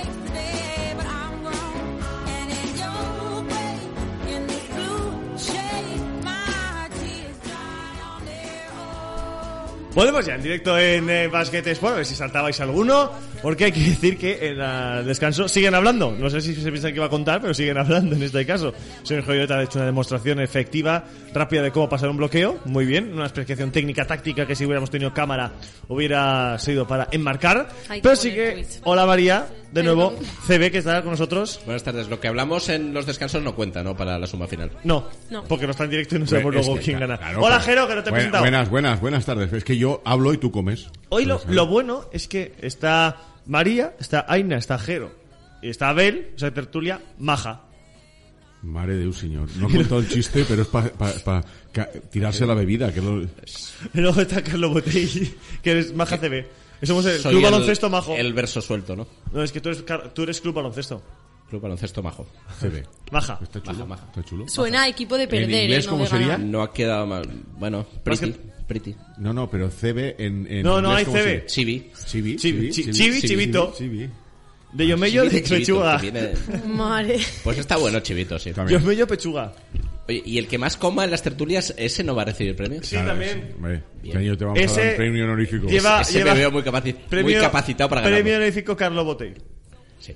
Bueno, pues ya en directo en Basket Sport, a ver si saltabais alguno, porque hay que decir que en el descanso siguen hablando. No sé si se piensan que iba a contar, pero siguen hablando en este caso. Señor Joyota ha hecho una demostración efectiva, rápida de cómo pasar un bloqueo. Muy bien, una explicación técnica, táctica que si hubiéramos tenido cámara hubiera sido para enmarcar. Pero sí que, hola María, de nuevo, CB que está con nosotros. Buenas tardes. Lo que hablamos en los descansos no cuenta, ¿no? Para la suma final. No, porque no está en directo y no sabemos luego quién gana. Claro, hola Jero, que no te he presentado. Buenas tardes. Es que yo hablo y tú comes. Hoy lo bueno es que está María, está Aina, está Jero y está Abel, o sea, tertulia maja. Madre de un señor. No he contado el chiste, pero es para tirarse la bebida. Que Luego está Carlos Botey, que eres maja CB. Somos el Club Baloncesto Majo. El verso suelto, ¿no? No, es que tú eres Club Baloncesto. Club Baloncesto Majo. CB. Maja. Está chulo. Maja. Está chulo. Suena a equipo de perder. ¿En inglés cómo sería? No ha quedado mal. Bueno, pretty. No, pero CB en no inglés, hay ¿cómo CB. Chivito. De Yomello de pechuga. Madre. Pues está bueno Chivito, sí. Yomello pechuga. Oye, ¿y el que más coma en las tertulias, ese no va a recibir premio? Sí, claro, también. Este año te vamos a dar un premio honorífico. Ese me veo muy capacitado para ganar. Premio honorífico Carlos Botey. Sí.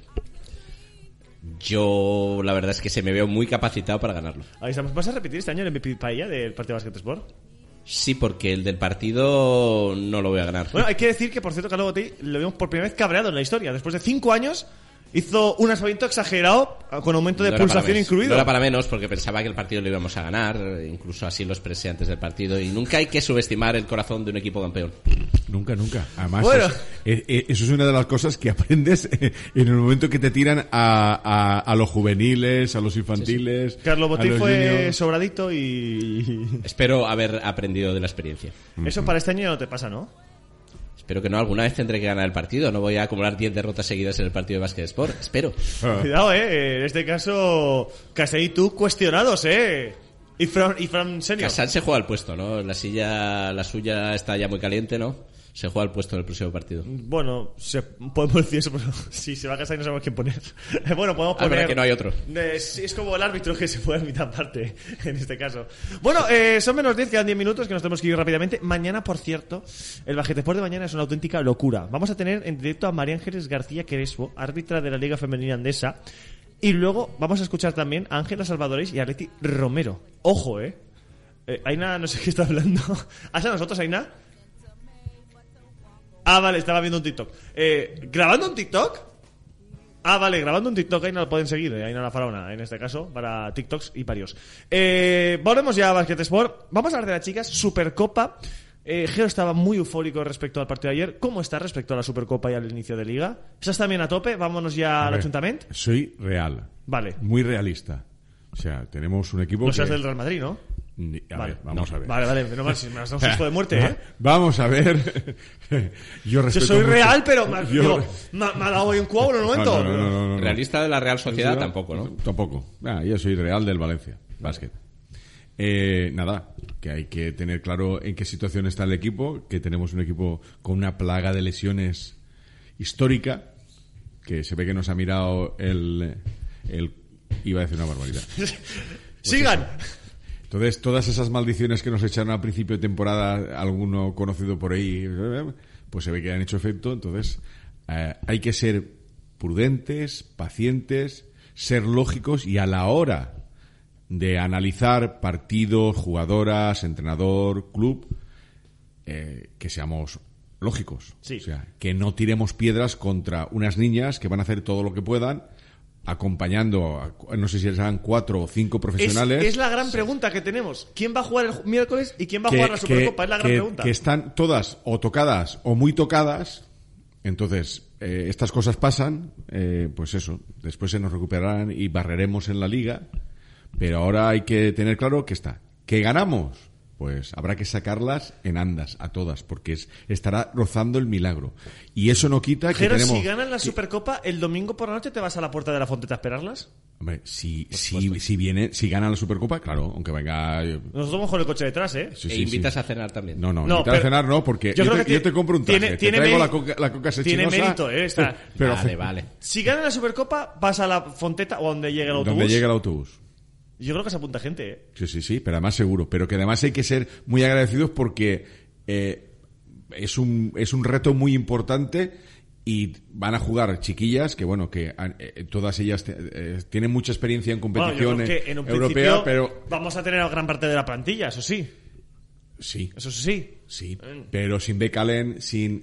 Yo, la verdad es que se me veo muy capacitado para ganarlo. Ahí estamos. ¿Vas a repetir este año el MVP Paella del partido de Basket Sport? Sí, porque el del partido no lo voy a ganar. Bueno, hay que decir que, por cierto, Carlos Botey lo vimos por primera vez cabreado en la historia. Después de 5 años hizo un aspaviento exagerado con aumento de pulsación incluido. No era para menos, porque pensaba que el partido lo íbamos a ganar, incluso así lo expresé antes del partido, y nunca hay que subestimar el corazón de un equipo campeón. Nunca. Además, bueno, eso es una de las cosas que aprendes en el momento que te tiran a los juveniles, a los infantiles. Sí. Carlos Botín fue sobradito y... Espero haber aprendido de la experiencia. Eso para este año no te pasa, ¿no? Espero que no, alguna vez tendré que ganar el partido. No voy a acumular 10 derrotas seguidas en el partido de Basket Sport. Espero. Cuidado, en este caso, Casey y tú cuestionados, Y Fran Senior. Casal se juega al puesto, ¿no? La suya está ya muy caliente, ¿no? Se juega al puesto en el próximo partido. Bueno, podemos decir eso, pero si se va a casar y no sabemos quién poner. Bueno, podemos poner... verdad que no hay otro. Es como el árbitro que se fue a mitad parte, en este caso. Bueno, son menos 10, quedan 10 minutos, que nos tenemos que ir rápidamente. Mañana, por cierto, el Basket Sport de mañana es una auténtica locura. Vamos a tener en directo a María Ángeles García Queresbo, árbitra de la Liga Femenina Andesa. Y luego vamos a escuchar también a Ángela Salvadores y a Leti Romero. Ojo, Aina, no sé qué está hablando. ¿Hasta nosotros, Aina? Ah, vale, estaba viendo un TikTok. ¿Grabando un TikTok? Ah, vale, grabando un TikTok. Aina lo pueden seguir, Aina la Faraona, en este caso, para TikToks y varios. Volvemos ya a Basket Sport. Vamos a hablar de las chicas. Supercopa. Geo estaba muy eufórico respecto al partido de ayer. ¿Cómo está respecto a la Supercopa y al inicio de Liga? ¿Estás también a tope? Vámonos ya al Ayuntamiento. Soy real. Vale. Muy realista. O sea, tenemos un equipo No seas del Real Madrid, ¿no? Vamos a ver. Vale, menos mal, si me has dado un susto de muerte, Vamos a ver. Yo soy mucho. real, pero me ha dado hoy un coágulo en un momento. No. Realista de la Real Sociedad tampoco, ¿no? Tampoco. Yo soy real del Valencia Basket. Nada, que hay que tener claro en qué situación está el equipo, que tenemos un equipo con una plaga de lesiones histórica, que se ve que nos ha mirado el iba a decir una barbaridad. ¡Sigan! Eso. Entonces, todas esas maldiciones que nos echaron al principio de temporada, alguno conocido por ahí, pues se ve que han hecho efecto. Entonces, hay que ser prudentes, pacientes, ser lógicos y a la hora de analizar partidos, jugadoras, entrenador, club, que seamos lógicos. Sí. O sea, que no tiremos piedras contra unas niñas que van a hacer todo lo que puedan, acompañando, no sé si serán 4 o 5 profesionales. Es la gran pregunta que tenemos. ¿Quién va a jugar el miércoles y quién va a jugar la Supercopa? Es la gran pregunta. Que están todas o tocadas o muy tocadas. Entonces, estas cosas pasan, pues eso, después se nos recuperarán y barreremos en la Liga. Pero ahora hay que tener claro que ¿que ganamos? Pues habrá que sacarlas en andas a todas, porque estará rozando el milagro. Y eso no quita que Pero tenemos... si ganan la Supercopa, ¿el domingo por la noche te vas a la puerta de la Fonteta a esperarlas? Hombre, si ganan la Supercopa, claro, aunque venga... Nosotros vamos con el coche detrás, Sí, invitas a cenar también. No, invitar a cenar no, porque yo te compro un traje, te traigo la coca sechinosa. Tiene mérito, pero vale. Si ganan la Supercopa, vas a la Fonteta o donde llegue el autobús. Donde llegue el autobús. Yo creo que se apunta gente, Sí, pero además seguro. Pero que además hay que ser muy agradecidos porque es un reto muy importante y van a jugar chiquillas que, bueno, que todas ellas tienen mucha experiencia en competición en un europea, pero... Vamos a tener a gran parte de la plantilla, eso sí. Sí. Eso sí. Sí, pero sin Becalen, sin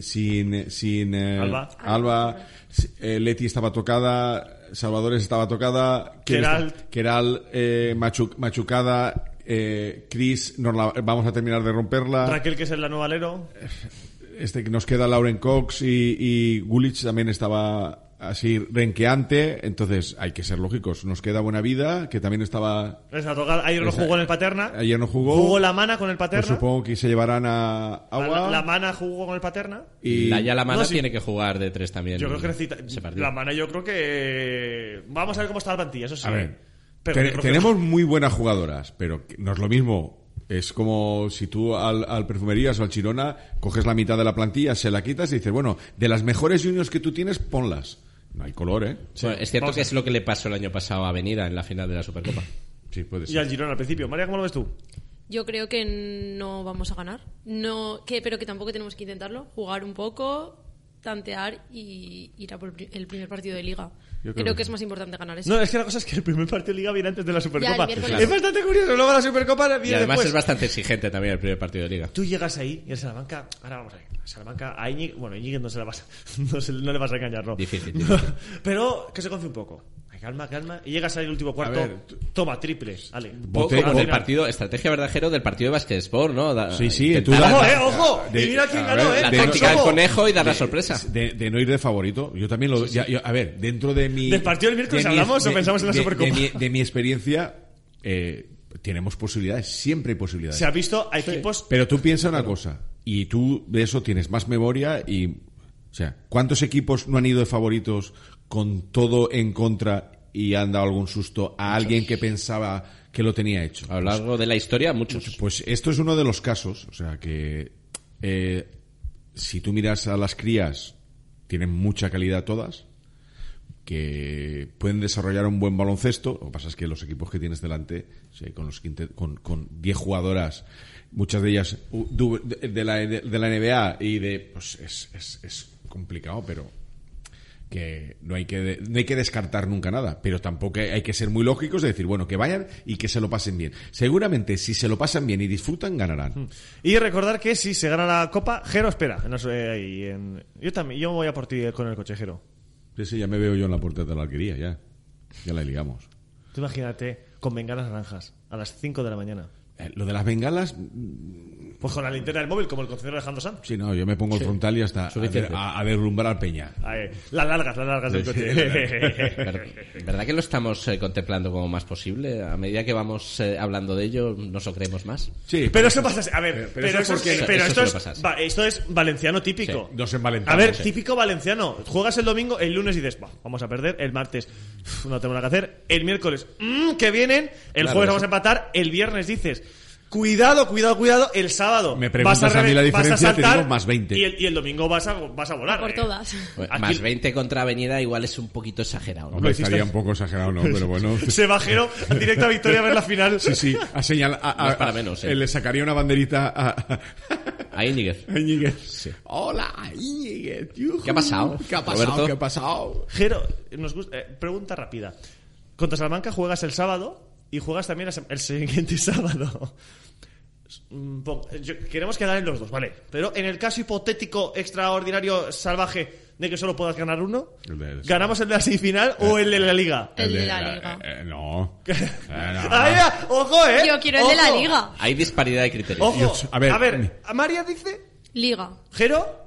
Alba, Leti estaba tocada, Salvadores estaba tocada, Keral machucada, Cris vamos a terminar de romperla. Raquel, que es la nueva alero. Nos queda Lauren Cox y Gulich también estaba así renqueante, entonces hay que ser lógicos. Nos queda Buena Vida, que también estaba... Ayer no jugó en el Paterna. Ayer no jugó. Jugó la Mana con el Paterna. Pues supongo que se llevarán a Agua. La Mana jugó con el Paterna. Y la Mana tiene que jugar de 3 también. Yo creo que necesita... La Mana yo creo que... Vamos a ver cómo está la plantilla, eso sí. A ver, tenemos muy buenas jugadoras, pero no es lo mismo. Es como si tú al Perfumerías o al Chirona coges la mitad de la plantilla, se la quitas y dices, bueno, de las mejores juniors que tú tienes, ponlas. No hay color, ¿eh? Sí. Bueno, es cierto que es lo que le pasó el año pasado a Avenida en la final de la Supercopa. Sí, puede ser. Y al Girona al principio. María, ¿cómo lo ves tú? Yo creo que no vamos a ganar. Pero que tampoco tenemos que intentarlo. Jugar un poco tantear y ir a por el primer partido de Liga. Yo creo que es más importante ganar eso. No, es que la cosa es que el primer partido de Liga viene antes de la Supercopa. Ya, el es bastante curioso, luego la Supercopa viene y además después. es bastante exigente también el primer partido de Liga. Tú llegas ahí y el Salamanca, ahora vamos a ver, Salamanca a Íñiguez, bueno, Íñiguez no le vas a engañar, ¿no? Difícil. Pero que se confíe un poco. Calma, y llegas ahí el último cuarto, toma, triple, vale. Poco del partido, estrategia verdadero del partido de Basket Sport, ¿no? Sí, ojo, y mira quién ganó, La táctica del conejo y dar la sorpresa. De no ir de favorito, yo también lo... a ver, dentro de mi... ¿Del partido del miércoles hablamos o pensamos en la Supercopa? De mi experiencia, tenemos posibilidades, siempre hay posibilidades. Se ha visto a equipos... Pero tú piensa una cosa, y tú de eso tienes más memoria y... O sea, ¿cuántos equipos no han ido de favoritos con todo en contra y han dado algún susto a alguien que pensaba que lo tenía hecho? A lo largo de la historia, muchos. Pues esto es uno de los casos. O sea, que si tú miras a las crías, tienen mucha calidad todas, que pueden desarrollar un buen baloncesto. Lo que pasa es que los equipos que tienes delante, con 10 jugadoras, muchas de ellas de la NBA y pues es complicado, pero que no hay que descartar nunca nada, pero tampoco hay que ser muy lógicos de decir, bueno, que vayan y que se lo pasen bien. Seguramente si se lo pasan bien y disfrutan, ganarán. Y recordar que si se gana la Copa, Jero espera. Yo voy a por ti con el coche, Jero. Sí, ya me veo yo en la puerta de la alquería, ya la liamos. Tú imagínate con bengalas naranjas a las 5 de la mañana. Lo de las bengalas... Pues con la linterna del móvil, como el concejal Alejandro Sanz. Sí, no, yo me pongo el frontal y hasta a deslumbrar Peña. Las largas del coche. ¿Verdad que lo estamos contemplando como más posible? A medida que vamos hablando de ello, ¿nos lo creemos más? Sí. Pero eso pasa... A ver, esto es valenciano típico. Sí, nos envalentamos. A ver, típico valenciano. Juegas el domingo, el lunes dices, vamos a perder. El martes, no tengo nada que hacer. El miércoles, que vienen. El jueves vamos a empatar. El viernes dices... Cuidado, el sábado me preguntas a mí la diferencia, te digo más 20. Y el domingo vas a volar. Por todas. Más 20 contra Avenida igual es un poquito exagerado, ¿no? Hombre, estaría un poco exagerado, ¿no? Pero bueno. Se bajero directo a Victoria a ver la final. Sí, a señalar. No es para menos, Le sacaría una banderita a Íñiguez. Sí. Hola, Íñiguez. ¿Qué ha pasado? ¿Qué ha pasado? Jero, nos gusta, pregunta rápida. Contra Salamanca juegas el sábado y juegas también el siguiente sábado. Queremos quedar en los dos, ¿vale? Pero en el caso hipotético, extraordinario, salvaje, de que solo puedas ganar uno, ¿ganamos el de la semifinal o el de la Liga? El de la Liga. No. ¡Ojo, Yo quiero el de la Liga. Hay disparidad de criterios. Ojo, a ver, María dice... Liga. ¿Jero?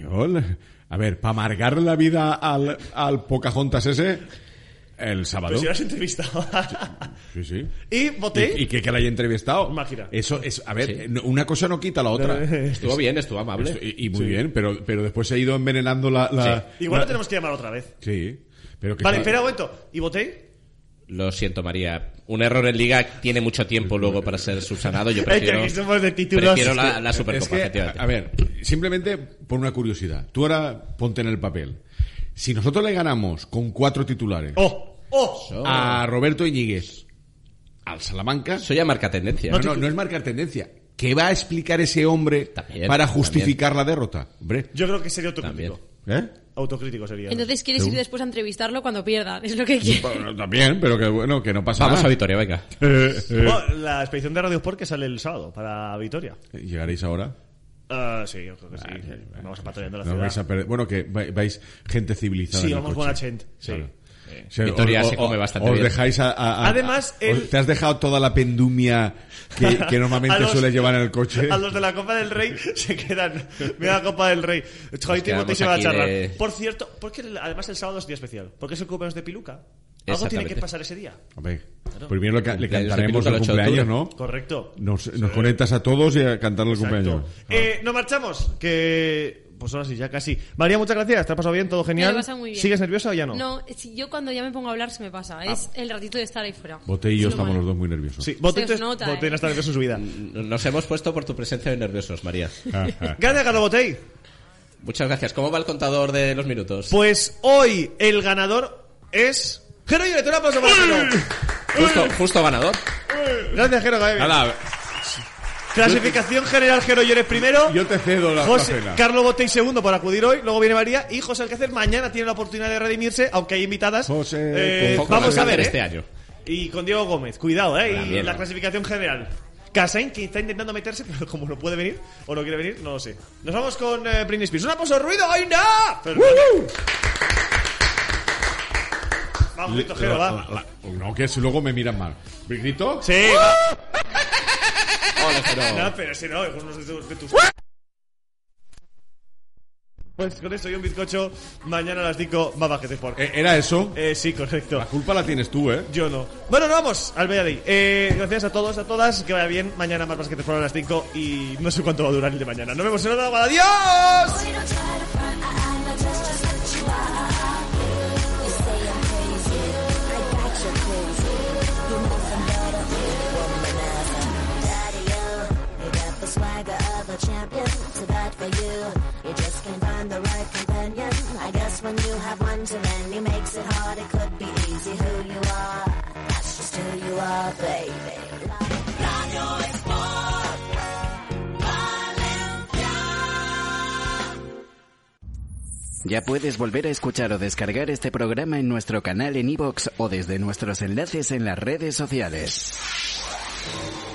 A ver, para amargar la vida al Pocahontas ese... El sábado. Pero si lo has entrevistado. Sí. ¿Y voté? ¿Y que la haya entrevistado? Máquina. Eso es, a ver, una cosa no quita la otra. Estuvo bien, estuvo amable. Y muy bien, pero después se ha ido envenenando la... Sí. Igual lo tenemos que llamar otra vez. Sí. Pero vale, espera un momento. ¿Y voté? Lo siento, María. Un error en Liga tiene mucho tiempo luego para ser subsanado. Yo prefiero la Supercopa, efectivamente. A ver, simplemente por una curiosidad. Tú ahora ponte en el papel. Si nosotros le ganamos con 4 titulares a Roberto Íñiguez, al Salamanca... Eso ya marca tendencia. No es marcar tendencia. ¿Qué va a explicar ese hombre para justificar la derrota? Hombre. Yo creo que sería autocrítico. Autocrítico sería. Entonces quieres ir después a entrevistarlo cuando pierdan, es lo que quieres. Bueno, también, pero que no pasa Vamos nada. a Vitoria, venga. La expedición de Radio Sport que sale el sábado para Vitoria. ¿Llegaréis ahora? Sí, yo creo que sí. Vamos a patrullando la ciudad. Vais a bueno, que vais gente civilizada. Sí, vamos buena gente. Sí. Claro. Vitoria se come bastante bien. Os dejáis Además, te has dejado toda la pendumia que normalmente sueles llevar en el coche. A los de la Copa del Rey se quedan. Mira la Copa del Rey. Javi Timothy se va a charlar. Por cierto, porque además el sábado es día especial. Porque es el cumpleaños de Piluca. Algo tiene que pasar ese día. Hombre, primero le cantaremos el cumpleaños, ¿no? Correcto. Nos conectas a todos y a cantarle el cumpleaños. Nos marchamos. Pues ahora sí, ya casi. María, muchas gracias. ¿Te ha pasado bien? ¿Todo genial? Me pasa muy bien. ¿Sigues nerviosa o ya no? No, yo cuando ya me pongo a hablar se me pasa. Es el ratito de estar ahí fuera. Bote y yo estamos los dos muy nerviosos. Sí, Bote no está nervioso en su vida. Nos hemos puesto por tu presencia de nerviosos, María. Gracias, Carlos Botey. Muchas gracias. ¿Cómo va el contador de los minutos? Pues hoy el ganador es... Jero Lloret, un aplauso para Jero. Justo ganador. Gracias, Jero. Clasificación general, Jero Llores primero. Yo te cedo la cena. Carlos Botey segundo por acudir hoy. Luego viene María y José Alcácer mañana tiene la oportunidad de redimirse, aunque hay invitadas. Vamos a ver, este año. Y con Diego Gómez, cuidado, y bien, la clasificación general. Casain, que está intentando meterse, pero como no puede venir o no quiere venir, no lo sé. Nos vamos con Britney Spears. ¡Un aplauso, ruido! ¡Ay, no! Vamos, grito, Jero, va. No, que si luego me miran mal. ¿Grito? Sí. Hola, Jero. No, pero ese no, es uno de tus... Pues con eso y un bizcocho, mañana a las 5 va Basket Sport. ¿Era eso? Sí, correcto. La culpa la tienes tú, ¿eh? Yo no. Bueno, nos vamos al Belladí. Gracias a todos, a todas, que vaya bien. Mañana más Basket Sport a las 5 y no sé cuánto va a durar el de mañana. Nos vemos en otra. ¡Adiós! When you have one too many makes it hard, it could be easy who you are. That's just who you are, baby. Radio Sport, Valencia. Ya puedes volver a escuchar o descargar este programa en nuestro canal en iVoox o desde nuestros enlaces en las redes sociales.